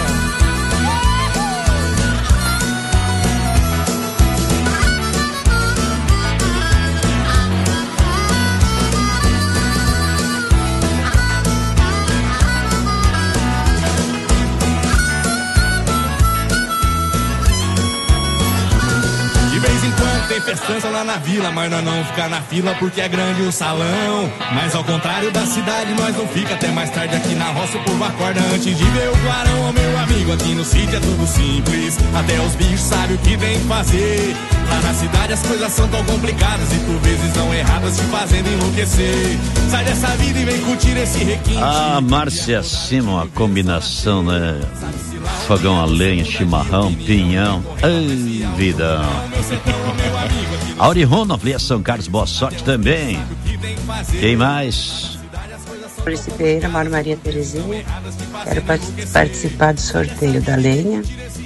Tem festança lá na vila, mas nós não fica na fila porque é grande o salão. Mas ao contrário da cidade nós não fica até mais tarde. Aqui na roça o povo acorda antes de ver o clarão. Oh, meu amigo, aqui no sítio é tudo simples, até os bichos sabem o que tem que fazer. Lá na cidade as coisas são tão complicadas e por vezes não erradas te fazendo enlouquecer. Sai dessa vida e vem curtir esse requinte. Ah, Márcia Simon, a combinação, né? Fogão a lenha, chimarrão, pinhão. Ai, vida. Aurirono, São Carlos, boa sorte também. Quem mais? Maurício Pereira, moro Maria Terezinha. Quero participar do sorteio da lenha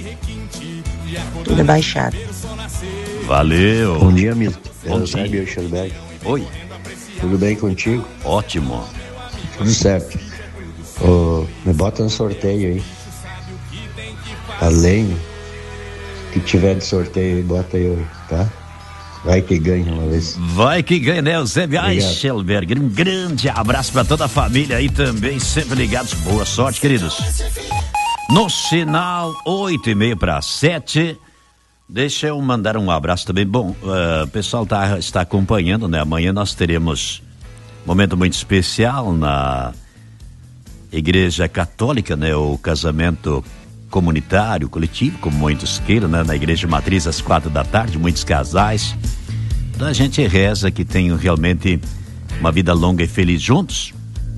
e da Baixada. Valeu. Bom dia, amigo. Bom dia. Schelberg. Oi. Tudo bem contigo? Ótimo. Tudo certo. Oh, me bota no sorteio aí. A lenha que tiver de sorteio aí, bota eu, tá? Vai que ganha uma vez. Vai que ganha, né, Eusébio Eichelberg? Um grande abraço pra toda a família aí também, sempre ligados. Boa sorte, queridos. No sinal, oito e meia para sete. Deixa eu mandar um abraço também. Bom, uh, o pessoal tá, está acompanhando, né? Amanhã nós teremos um momento muito especial na Igreja Católica, né? O casamento comunitário, coletivo, como muitos queiram, né? Na Igreja Matriz às quatro da tarde, muitos casais. Então a gente reza que tenham realmente uma vida longa e feliz juntos.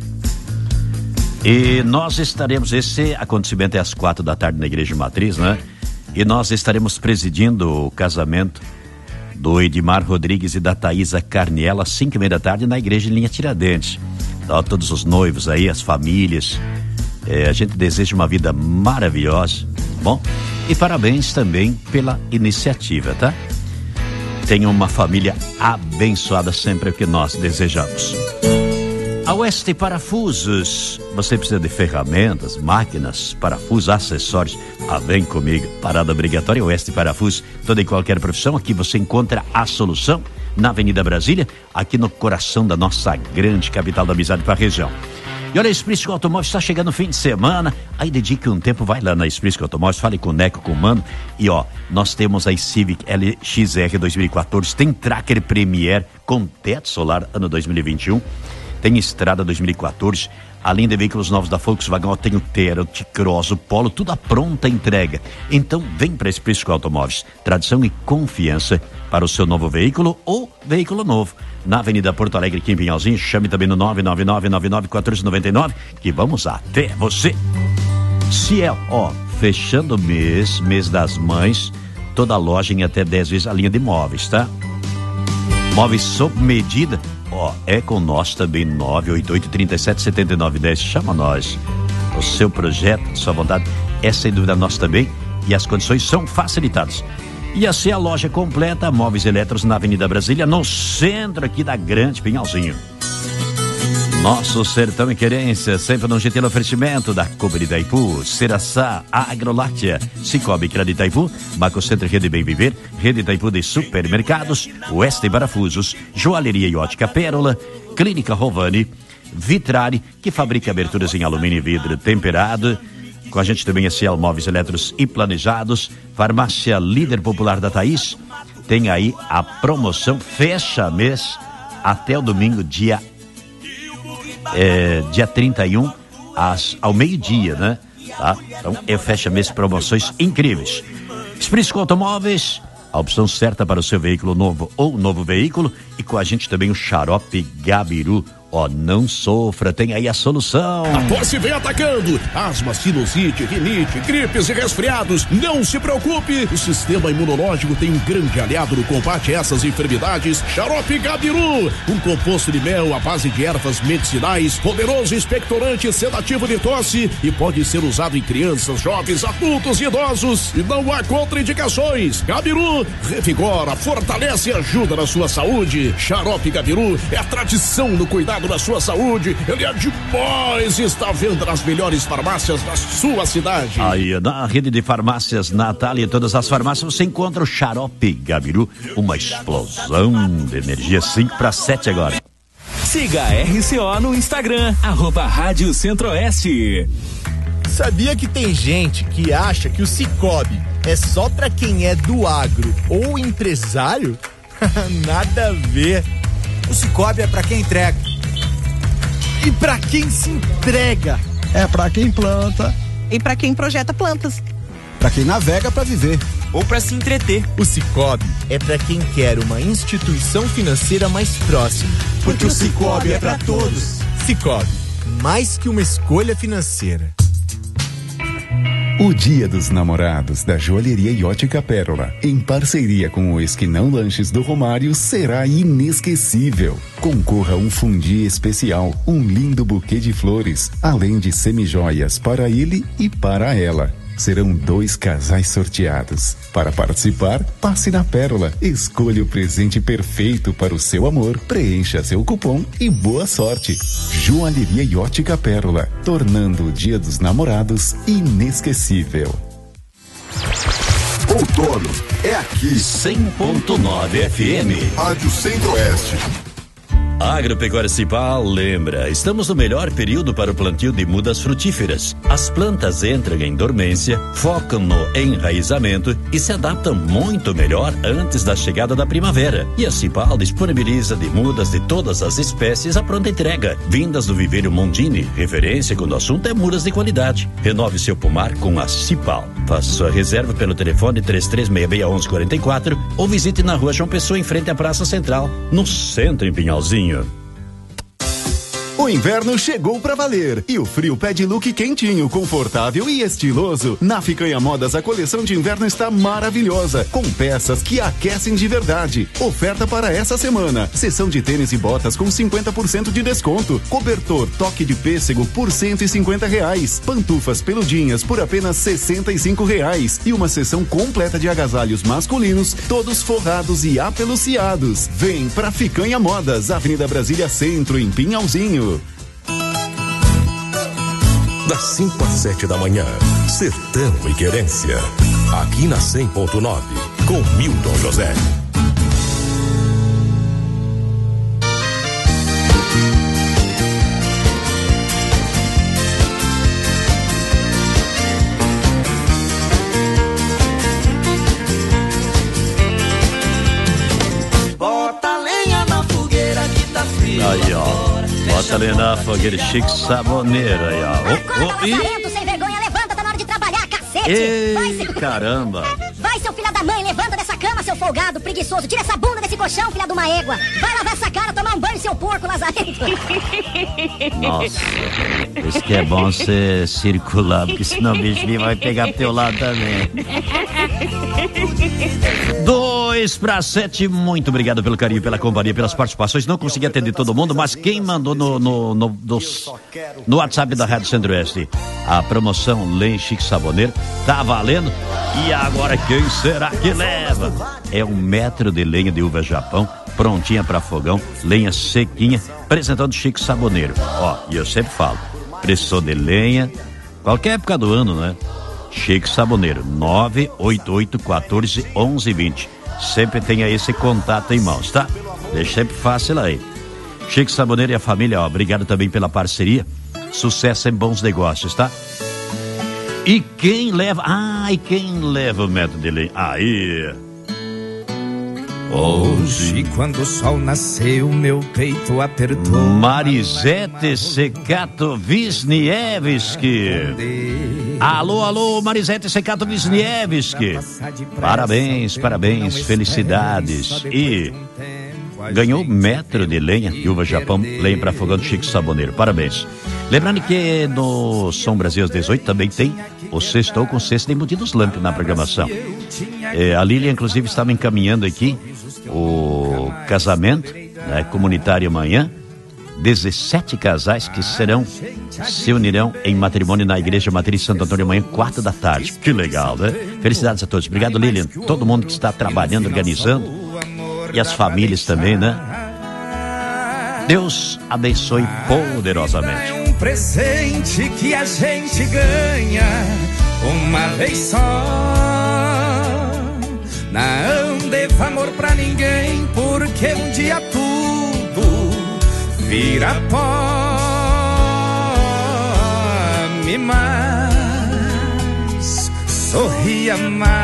E nós estaremos, esse acontecimento é às quatro da tarde na Igreja Matriz, né? E nós estaremos presidindo o casamento do Edmar Rodrigues e da Thaisa Carniela às cinco e meia da tarde na Igreja de Linha Tiradentes. Então, todos os noivos aí, as famílias, É, a gente deseja uma vida maravilhosa, bom? E parabéns também pela iniciativa, tá? Tenha uma família abençoada, sempre o que nós desejamos. A Oeste Parafusos, você precisa de ferramentas, máquinas, parafusos, acessórios? Ah, vem comigo, parada obrigatória Oeste Parafusos, toda e qualquer profissão, aqui você encontra a solução na Avenida Brasília, aqui no coração da nossa grande capital da amizade para a região. E olha, a Esprístico Automóveis está chegando no fim de semana, aí dedique um tempo, vai lá na Esprístico Automóveis, fale com o Neco, com o Mano, e ó, nós temos a Civic L X R dois mil e quatorze, tem Tracker Premier com teto solar ano dois mil e vinte e um, tem Estrada dois mil e quatorze, Além de veículos novos da Volkswagen, ó, tem o Tera, o T-Cross, o Polo, tudo à pronta entrega. Então vem para Esprisco Automóveis, tradição e confiança para o seu novo veículo ou veículo novo. Na Avenida Porto Alegre, aqui em Pinhalzinho, chame também no nove nove nove, nove nove um quatro nove nove, que vamos até você. Ciel, ó, fechando o mês, mês das mães, toda loja em até dez vezes a linha de móveis, tá? Móveis sob medida, ó, é com nós também, nove oito oito, três sete, sete nove um zero, chama nós. O seu projeto, sua vontade, é sem dúvida nossa também, e as condições são facilitadas. E assim a loja completa, móveis elétricos na Avenida Brasília, no centro aqui da Grande Pinhalzinho. Nosso Sertão e Querência, sempre num gentil oferecimento da Cooper Itaipu, Ceraçá, Agroláctea, Cicobi Crédito Itaipu, Baco Centro Rede Bem Viver, Rede Itaipu de Supermercados, Oeste Parafusos, Joalheria e Ótica Pérola, Clínica Rovani, Vitrari, que fabrica aberturas em alumínio e vidro temperado. Com a gente também é Ciel Móveis Eletros e Planejados, Farmácia Líder Popular da Thaís, tem aí a promoção fecha mês até o domingo, dia, é, dia trinta e um, às, ao meio-dia, né? Tá? Então é fecha mês, promoções incríveis. Esprisco Automóveis, a opção certa para o seu veículo novo ou novo veículo, e com a gente também o Xarope Gabiru. Ó, oh, não sofra, tem aí a solução. A tosse vem atacando. Asma, sinusite, rinite, gripes e resfriados. Não se preocupe, o sistema imunológico tem um grande aliado no combate a essas enfermidades. Xarope Gabiru, um composto de mel à base de ervas medicinais, poderoso expectorante sedativo de tosse e pode ser usado em crianças, jovens, adultos e idosos. E não há contraindicações. Gabiru revigora, fortalece e ajuda na sua saúde. Xarope Gabiru é a tradição no cuidado da sua saúde, ele é demais e está à venda nas melhores farmácias da sua cidade. Aí, na rede de farmácias Natália, todas as farmácias você encontra o Xarope Gabiru, uma explosão de energia. Cinco para sete agora. Siga a R C O no Instagram, arroba Rádio Centro-Oeste. Sabia que tem gente que acha que o Cicobi é só pra quem é do agro ou empresário? Nada a ver. O Cicobi é pra quem entrega. E pra quem se entrega. É pra quem planta. E pra quem projeta plantas. Pra quem navega pra viver. Ou pra se entreter. O Cicobi é pra quem quer uma instituição financeira mais próxima. Porque, Porque o Cicobi é pra todos. Cicobi, mais que uma escolha financeira. O Dia dos Namorados da Joalheria e Ótica Pérola, em parceria com o Esquinão Lanches do Romário, será inesquecível. Concorra a um fundi especial, um lindo buquê de flores, além de semijoias para ele e para ela. Serão dois casais sorteados. Para participar, passe na Pérola, escolha o presente perfeito para o seu amor, preencha seu cupom e boa sorte. Joalheria e Ótica Pérola, tornando o Dia dos Namorados inesquecível. Outono é aqui. cem ponto nove F M. Rádio Centro-Oeste. Agropecuária Cipal lembra, estamos no melhor período para o plantio de mudas frutíferas. As plantas entram em dormência, focam no enraizamento e se adaptam muito melhor antes da chegada da primavera. E a Cipal disponibiliza de mudas de todas as espécies a pronta entrega, vindas do viveiro Mondini, referência quando o assunto é mudas de qualidade. Renove seu pomar com a Cipal. Faça sua reserva pelo telefone três três seis seis, um um quatro quatro ou visite na rua João Pessoa, em frente à Praça Central, no centro em Pinhalzinho. O inverno chegou pra valer e o frio pede look quentinho, confortável e estiloso. Na Ficanha Modas, a coleção de inverno está maravilhosa, com peças que aquecem de verdade. Oferta para essa semana: seção de tênis e botas com cinquenta por cento de desconto, cobertor toque de pêssego por cento e cinquenta reais, pantufas peludinhas por apenas sessenta e cinco reais e uma seção completa de agasalhos masculinos, todos forrados e apeluciados. Vem pra Ficanha Modas, Avenida Brasília Centro, em Pinhalzinho. Das cinco às sete da manhã, Sertão e Querência, aqui na cem ponto nove, com Milton José. Aí, ó. Bota Bota ali na fogueira, Chico Saboneiro aí, ó. Oh, oh, e... sem vergonha, levanta, tá na hora de trabalhar, cacete. Ei, vai, seu... caramba. Vai, seu filho da mãe, levanta dessa cama, seu folgado, preguiçoso. Tira essa bunda desse colchão, filha de uma égua. Vai lavar essa cara, tomar um banho, seu porco lazarento. Nossa, isso que é bom você circular, porque senão o bicho vai pegar pro teu lado também. Dois para sete, muito obrigado pelo carinho, pela companhia, pelas participações. Não consegui atender todo mundo, mas quem mandou no, no, no, dos, no WhatsApp da Rádio Centro-Oeste a promoção Lenha Chico Saboneiro, tá valendo. E agora quem será que leva? É um metro de lenha de uva Japão, prontinha para fogão, lenha sequinha, apresentando Chico Saboneiro. Ó, e eu sempre falo, precisou de lenha, qualquer época do ano, né? Chico Saboneiro, nove oito oito um quatro um um dois zero. Sempre tenha esse contato em mãos, tá? Deixa sempre fácil aí. Chico Saboneiro e a família, ó, obrigado também pela parceria. Sucesso em bons negócios, tá? E quem leva... Ah, e quem leva o metro de lenha? Aí... Hoje, quando o sol nasceu, meu peito apertou. Marisete Secato Wisniewski. Alô, alô, Marisete Secato Wisniewski. Parabéns, parabéns, felicidades. E ganhou metro de lenha de uva Japão, lenha para fogão do Chico Saboneiro. Parabéns. Lembrando que no Som Brasil às dezoito também tem o Sextou com Sexta de Embutidos Lamp na programação. É, a Lília, inclusive, estava encaminhando aqui o casamento, né, comunitário amanhã. dezessete casais que serão, se unirão em matrimônio na Igreja Matriz Santo Antônio amanhã, quatro da tarde. Que legal, né? Felicidades a todos. Obrigado, Lilian. Todo mundo que está trabalhando, organizando. E as famílias também, né? Deus abençoe poderosamente. É um presente que a gente ganha uma vez só. Não deva amor pra ninguém, porque um dia tudo vira pó. Ame mais, sorria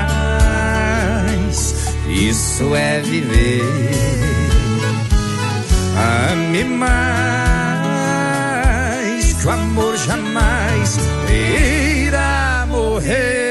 mais, isso é viver. Ame mais, que o amor jamais irá morrer.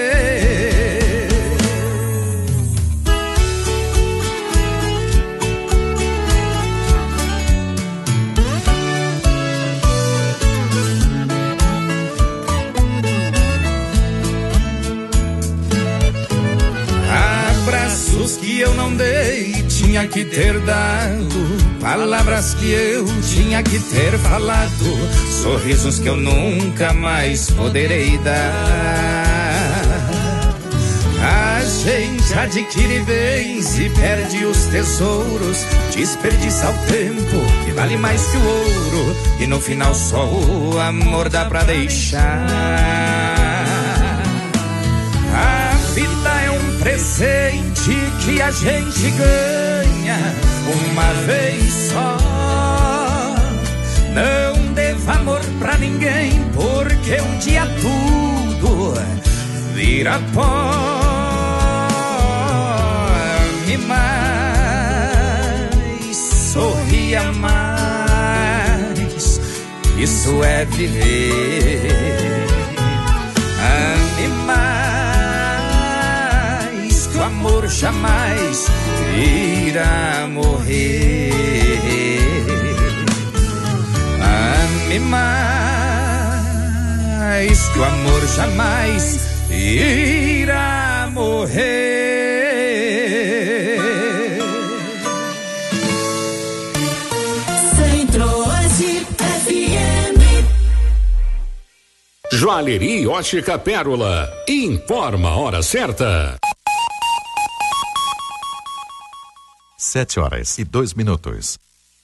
Abraços que eu não dei, tinha que ter dado. Palavras que eu tinha que ter falado, sorrisos que eu nunca mais poderei dar. A gente adquire bens e perde os tesouros, desperdiça o tempo que vale mais que o ouro, e no final só o amor dá pra deixar. A vida é um presente que a gente ganha uma vez só. Não deva amor pra ninguém, porque um dia tudo vira pó. Ame mais, sorria mais, isso é viver. Ame mais, que o amor jamais irá morrer. Ame mais, que o amor jamais irá morrer. Centro-Oeste F M. Joalheria Ótica Pérola informa a hora certa. Sete horas e dois minutos.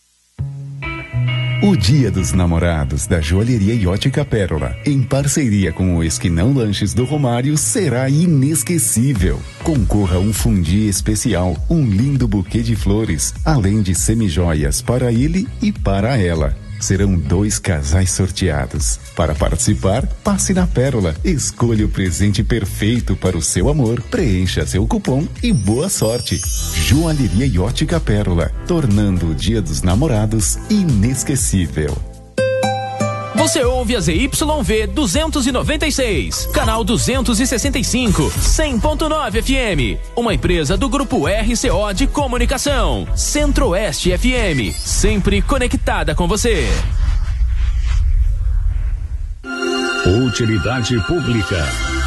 O Dia dos Namorados da Joalheria e Ótica Pérola, em parceria com o Esquinão Lanches do Romário, será inesquecível. Concorra a um fundi especial, um lindo buquê de flores, além de semijoias para ele e para ela. Serão dois casais sorteados. Para participar, passe na Pérola, escolha o presente perfeito para o seu amor, preencha seu cupom e boa sorte. Joalheria e Ótica Pérola, tornando o Dia dos Namorados inesquecível. Você ouve a Z Y V duzentos e noventa e seis, canal duzentos e sessenta e cinco, cem ponto nove F M. Uma empresa do Grupo R C O de Comunicação. Centro-Oeste F M, sempre conectada com você. Utilidade pública.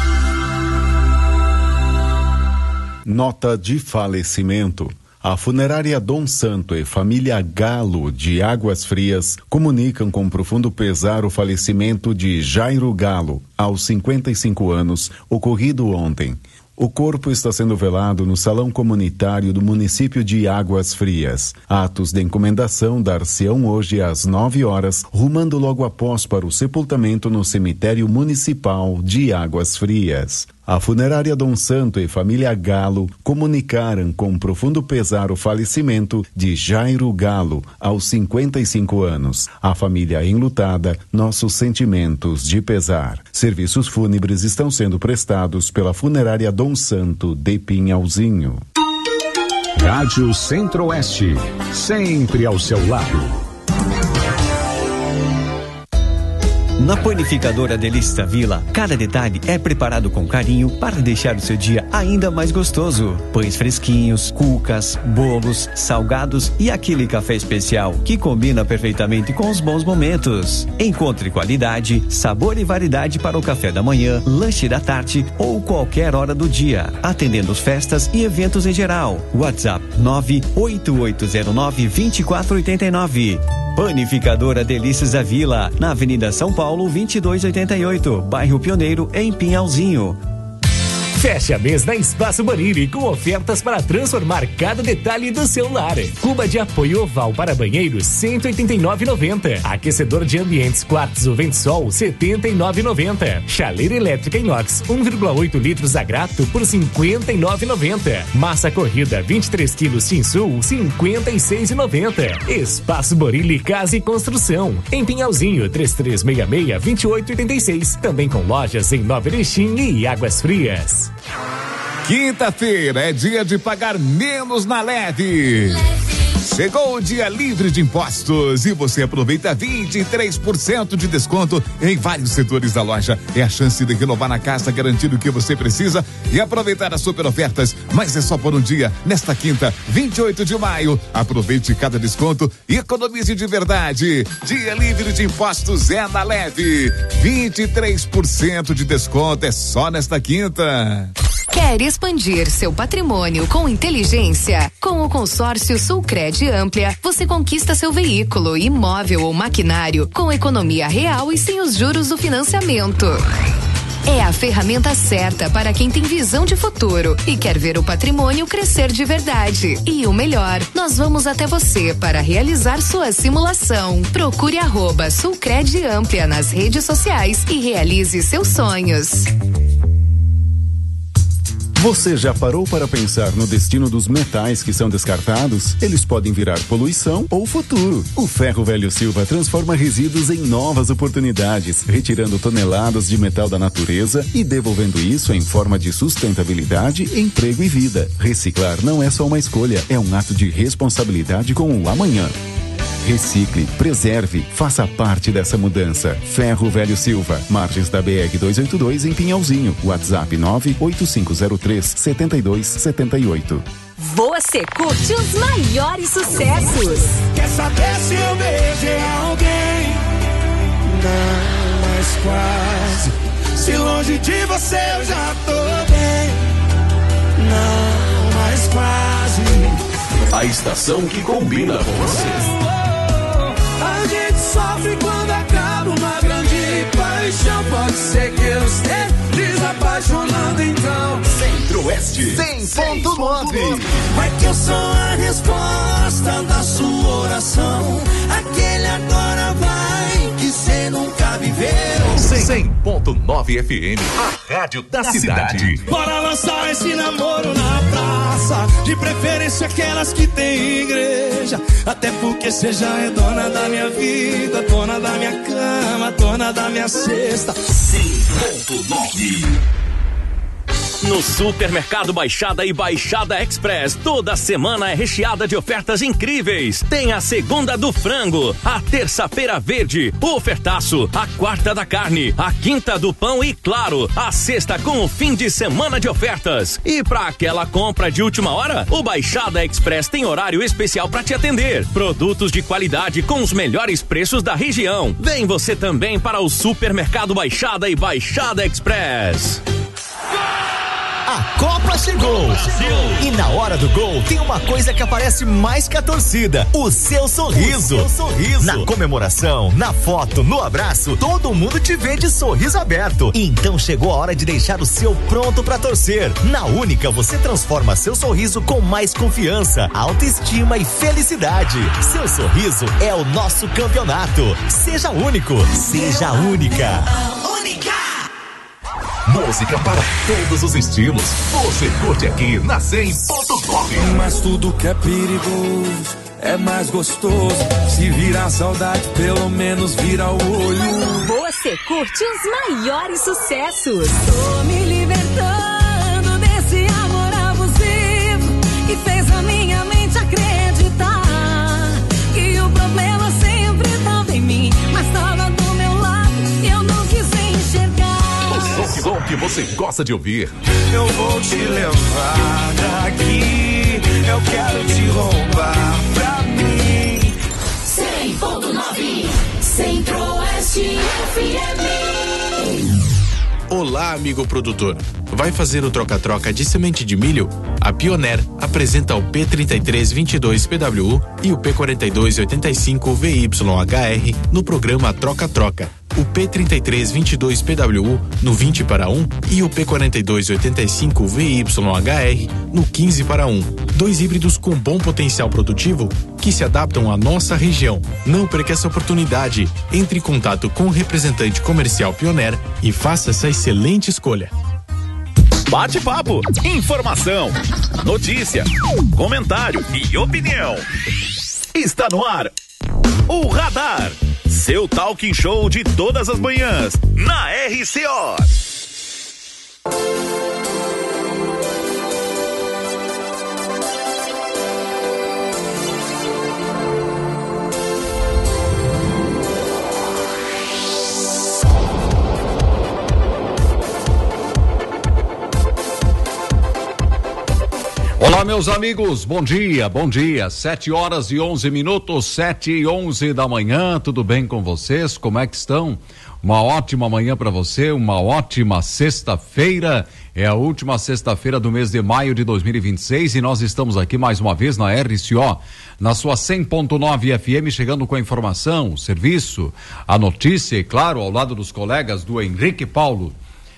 Nota de falecimento. A funerária Dom Santo e família Galo de Águas Frias comunicam com profundo pesar o falecimento de Jairo Galo, aos cinquenta e cinco anos, ocorrido ontem. O corpo está sendo velado no salão comunitário do município de Águas Frias. Atos de encomendação dar-se-ão hoje às nove horas, rumando logo após para o sepultamento no cemitério municipal de Águas Frias. A funerária Dom Santo e família Galo comunicaram com profundo pesar o falecimento de Jairo Galo, aos cinquenta e cinco anos. A família enlutada, nossos sentimentos de pesar. Serviços fúnebres estão sendo prestados pela funerária Dom Santo de Pinhalzinho. Rádio Centro-Oeste, sempre ao seu lado. Na Panificadora Delícia Vila, cada detalhe é preparado com carinho para deixar o seu dia ainda mais gostoso. Pães fresquinhos, cucas, bolos, salgados e aquele café especial que combina perfeitamente com os bons momentos. Encontre qualidade, sabor e variedade para o café da manhã, lanche da tarde ou qualquer hora do dia, atendendo festas e eventos em geral. WhatsApp nove oito oito zero nove, dois quatro oito nove. Panificadora Delícias da Vila, na Avenida São Paulo, vinte e dois oitenta e oito, bairro Pioneiro, em Pinhalzinho. Fecha mês na Espaço Bonini com ofertas para transformar cada detalhe do seu lar. Cuba de apoio oval para banheiro cento e oitenta e nove reais e noventa centavos. Aquecedor de ambientes quartzo Ventsol setenta e nove reais e noventa centavos. Chaleira elétrica inox um vírgula oito litros a grato por cinquenta e nove reais e noventa centavos. Massa corrida vinte e três quilos Tinsul cinquenta e seis reais e noventa centavos. Espaço Bonini Casa e Construção em Pinhalzinho três três seis seis, dois oito oito seis. Também com lojas em Nova Erechim e Águas Frias. Quinta-feira é dia de pagar menos na Leve. Chegou o dia livre de impostos e você aproveita vinte e três por cento de desconto em vários setores da loja. É a chance de renovar na casa, garantir o que você precisa e aproveitar as super ofertas. Mas é só por um dia, nesta quinta, vinte e oito de maio. Aproveite cada desconto e economize de verdade. Dia livre de impostos é na Leve. vinte e três por cento de desconto é só nesta quinta. Quer expandir seu patrimônio com inteligência? Com o consórcio Sulcred Amplia, você conquista seu veículo, imóvel ou maquinário com economia real e sem os juros do financiamento. É a ferramenta certa para quem tem visão de futuro e quer ver o patrimônio crescer de verdade. E o melhor, nós vamos até você para realizar sua simulação. Procure arroba Sulcred Amplia nas redes sociais e realize seus sonhos. Você já parou para pensar no destino dos metais que são descartados? Eles podem virar poluição ou futuro. O Ferro Velho Silva transforma resíduos em novas oportunidades, retirando toneladas de metal da natureza e devolvendo isso em forma de sustentabilidade, emprego e vida. Reciclar não é só uma escolha, é um ato de responsabilidade com o amanhã. Recicle, preserve, faça parte dessa mudança. Ferro Velho Silva, margens da B R duzentos e oitenta e dois em Pinhalzinho. WhatsApp nove oito cinco zero três, sete dois sete oito. Você curte os maiores sucessos. Quer saber se eu beijei alguém? Não, mas quase. Se longe de você eu já tô bem. Não, mas quase. A estação que combina com você. A gente sofre quando acaba uma grande paixão. Pode ser que eu esteja desapaixonando então. Centro-Oeste cem ponto nove. Vai que eu sou a resposta da sua oração. Aquele agora vai que cê nunca viveu. cem ponto nove F M, a rádio da, da cidade. cidade. Bora lançar esse namoro na praça, de preferência aquelas que tem igreja. Até porque cê já é dona da minha vida, dona da minha cama, dona da minha cesta. cem ponto nove. No Supermercado Baixada e Baixada Express, toda semana é recheada de ofertas incríveis. Tem a segunda do frango, a terça-feira verde, o ofertaço, a quarta da carne, a quinta do pão e, claro, a sexta com o fim de semana de ofertas. E para aquela compra de última hora, o Baixada Express tem horário especial para te atender. Produtos de qualidade com os melhores preços da região. Vem você também para o Supermercado Baixada e Baixada Express. A Copa chegou! E na hora do gol tem uma coisa que aparece mais que a torcida: o seu sorriso. O seu sorriso. Na comemoração, na foto, no abraço, todo mundo te vê de sorriso aberto. Então chegou a hora de deixar o seu pronto pra torcer. Na Única você transforma seu sorriso com mais confiança, autoestima e felicidade. Seu sorriso é o nosso campeonato. Seja único, seja única. Única! Música para todos os estilos. Você curte aqui na cem ponto nove. Mas tudo que é perigoso é mais gostoso. Se virar saudade, pelo menos vira o olho. Você curte os maiores sucessos. Tô me libertando desse amor abusivo que fez a minha mente acreditar que o problema sempre tava em mim, mas tava do meu lado e eu não quis enxergar. O som que você gosta de ouvir. Eu vou te levar daqui, eu quero te roubar pra mim. cem ponto nove Centro-Oeste F M. Olá, amigo produtor. Vai fazer o troca-troca de semente de milho? A Pioneer apresenta o P trinta e três vinte e dois P W U e o P quarenta e dois oitenta e cinco V Y H R no programa Troca-Troca. O P trinta e três vinte e dois P W U no vinte para um e o P quarenta e dois oitenta e cinco V Y H R no quinze para um. Dois híbridos com bom potencial produtivo que se adaptam à nossa região. Não perca essa oportunidade. Entre em contato com o representante comercial Pioneer e faça essa excelente escolha. Bate-papo, informação, notícia, comentário e opinião. Está no ar o Radar, seu talking show de todas as manhãs na R C O. Olá, meus amigos, bom dia, bom dia, sete horas e onze minutos, sete e onze da manhã, tudo bem com vocês? Como é que estão? Uma ótima manhã para você, uma ótima sexta-feira, é a última sexta-feira do mês de maio de dois mil e vinte e seis e nós estamos aqui mais uma vez na R C O, na sua cem ponto nove F M, chegando com a informação, o serviço, a notícia e, claro, ao lado dos colegas do Henrique Paulo,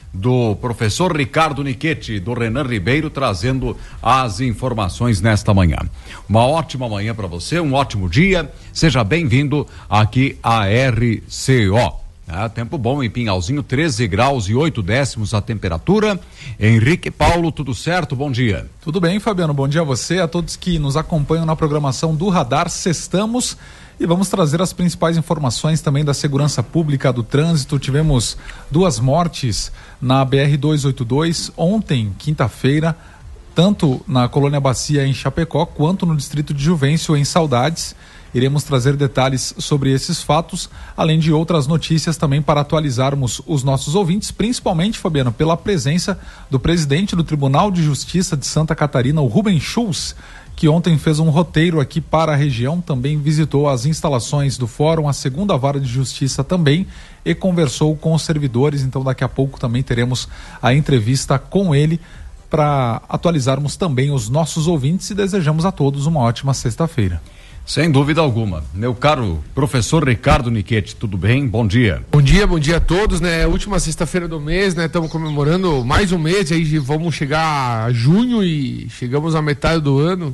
do professor Ricardo Nichetti, do Renan Ribeiro, trazendo as informações nesta manhã. Uma ótima manhã para você, um ótimo dia, seja bem-vindo aqui à R C O. Ah, tempo bom em Pinhalzinho, treze graus e oito décimos a temperatura. Henrique Paulo, tudo certo? Bom dia. Tudo bem, Fabiano, bom dia a você, a todos que nos acompanham na programação do Radar. Sextamos e vamos trazer as principais informações também da segurança pública, do trânsito. Tivemos duas mortes na B R duzentos e oitenta e dois ontem, quinta-feira, tanto na Colônia Bacia em Chapecó, quanto no distrito de Juvencio em Saudades. Iremos trazer detalhes sobre esses fatos, além de outras notícias também para atualizarmos os nossos ouvintes, principalmente, Fabiano, pela presença do presidente do Tribunal de Justiça de Santa Catarina, o Rubem Schulz, que ontem fez um roteiro aqui para a região, também visitou as instalações do Fórum, a segunda vara de justiça também, e conversou com os servidores. Então daqui a pouco também teremos a entrevista com ele para atualizarmos também os nossos ouvintes e desejamos a todos uma ótima sexta-feira. Sem dúvida alguma. Meu caro professor Ricardo Nichetti, tudo bem? Bom dia. Bom dia, bom dia a todos, né? Última sexta-feira do mês, né? Estamos comemorando mais um mês, aí vamos chegar a junho e chegamos à metade do ano.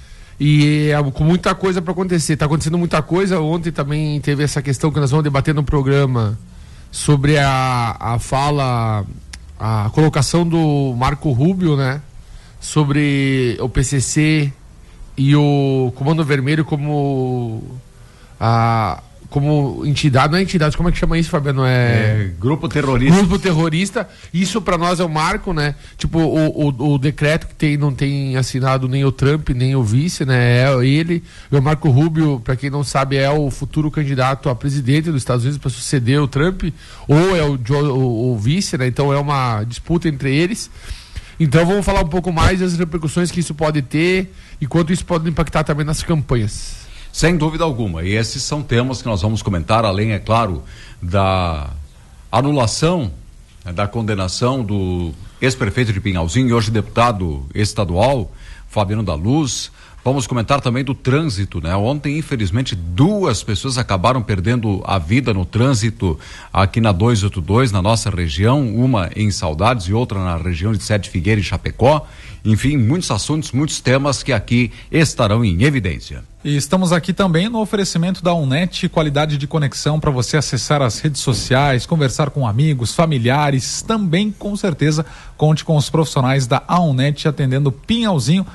E é, com muita coisa para acontecer. Está acontecendo muita coisa. Ontem também teve essa questão que nós vamos debater no programa sobre a, a fala, a colocação do Marco Rubio, né? Sobre o P C C e o Comando Vermelho como a, como entidade, não é entidade, como é que chama isso, Fabiano? É, é grupo terrorista. Grupo terrorista. Isso para nós é um marco, né? Tipo, o, o, o decreto que tem, não tem assinado nem o Trump, nem o vice, né? É ele. O Marco Rubio, para quem não sabe, é o futuro candidato a presidente dos Estados Unidos para suceder o Trump, ou é o, Joe, o, o vice, né? Então é uma disputa entre eles. Então vamos falar um pouco mais das repercussões que isso pode ter e quanto isso pode impactar também nas campanhas. Sem dúvida alguma. E esses são temas que nós vamos comentar, além, é claro, da anulação, né, da condenação do ex-prefeito de Pinhalzinho e hoje deputado estadual, Fabiano da Luz. Vamos comentar também do trânsito, né? Ontem, infelizmente, duas pessoas acabaram perdendo a vida no trânsito aqui na duzentos e oitenta e dois, na nossa região, uma em Saudades e outra na região de Sete Figueira e Chapecó. Enfim, muitos assuntos, muitos temas que aqui estarão em evidência. E estamos aqui também no oferecimento da Unet, qualidade de conexão para você acessar as redes sociais, conversar com amigos, familiares. Também, com certeza, conte com os profissionais da Unet atendendo Pinhalzinho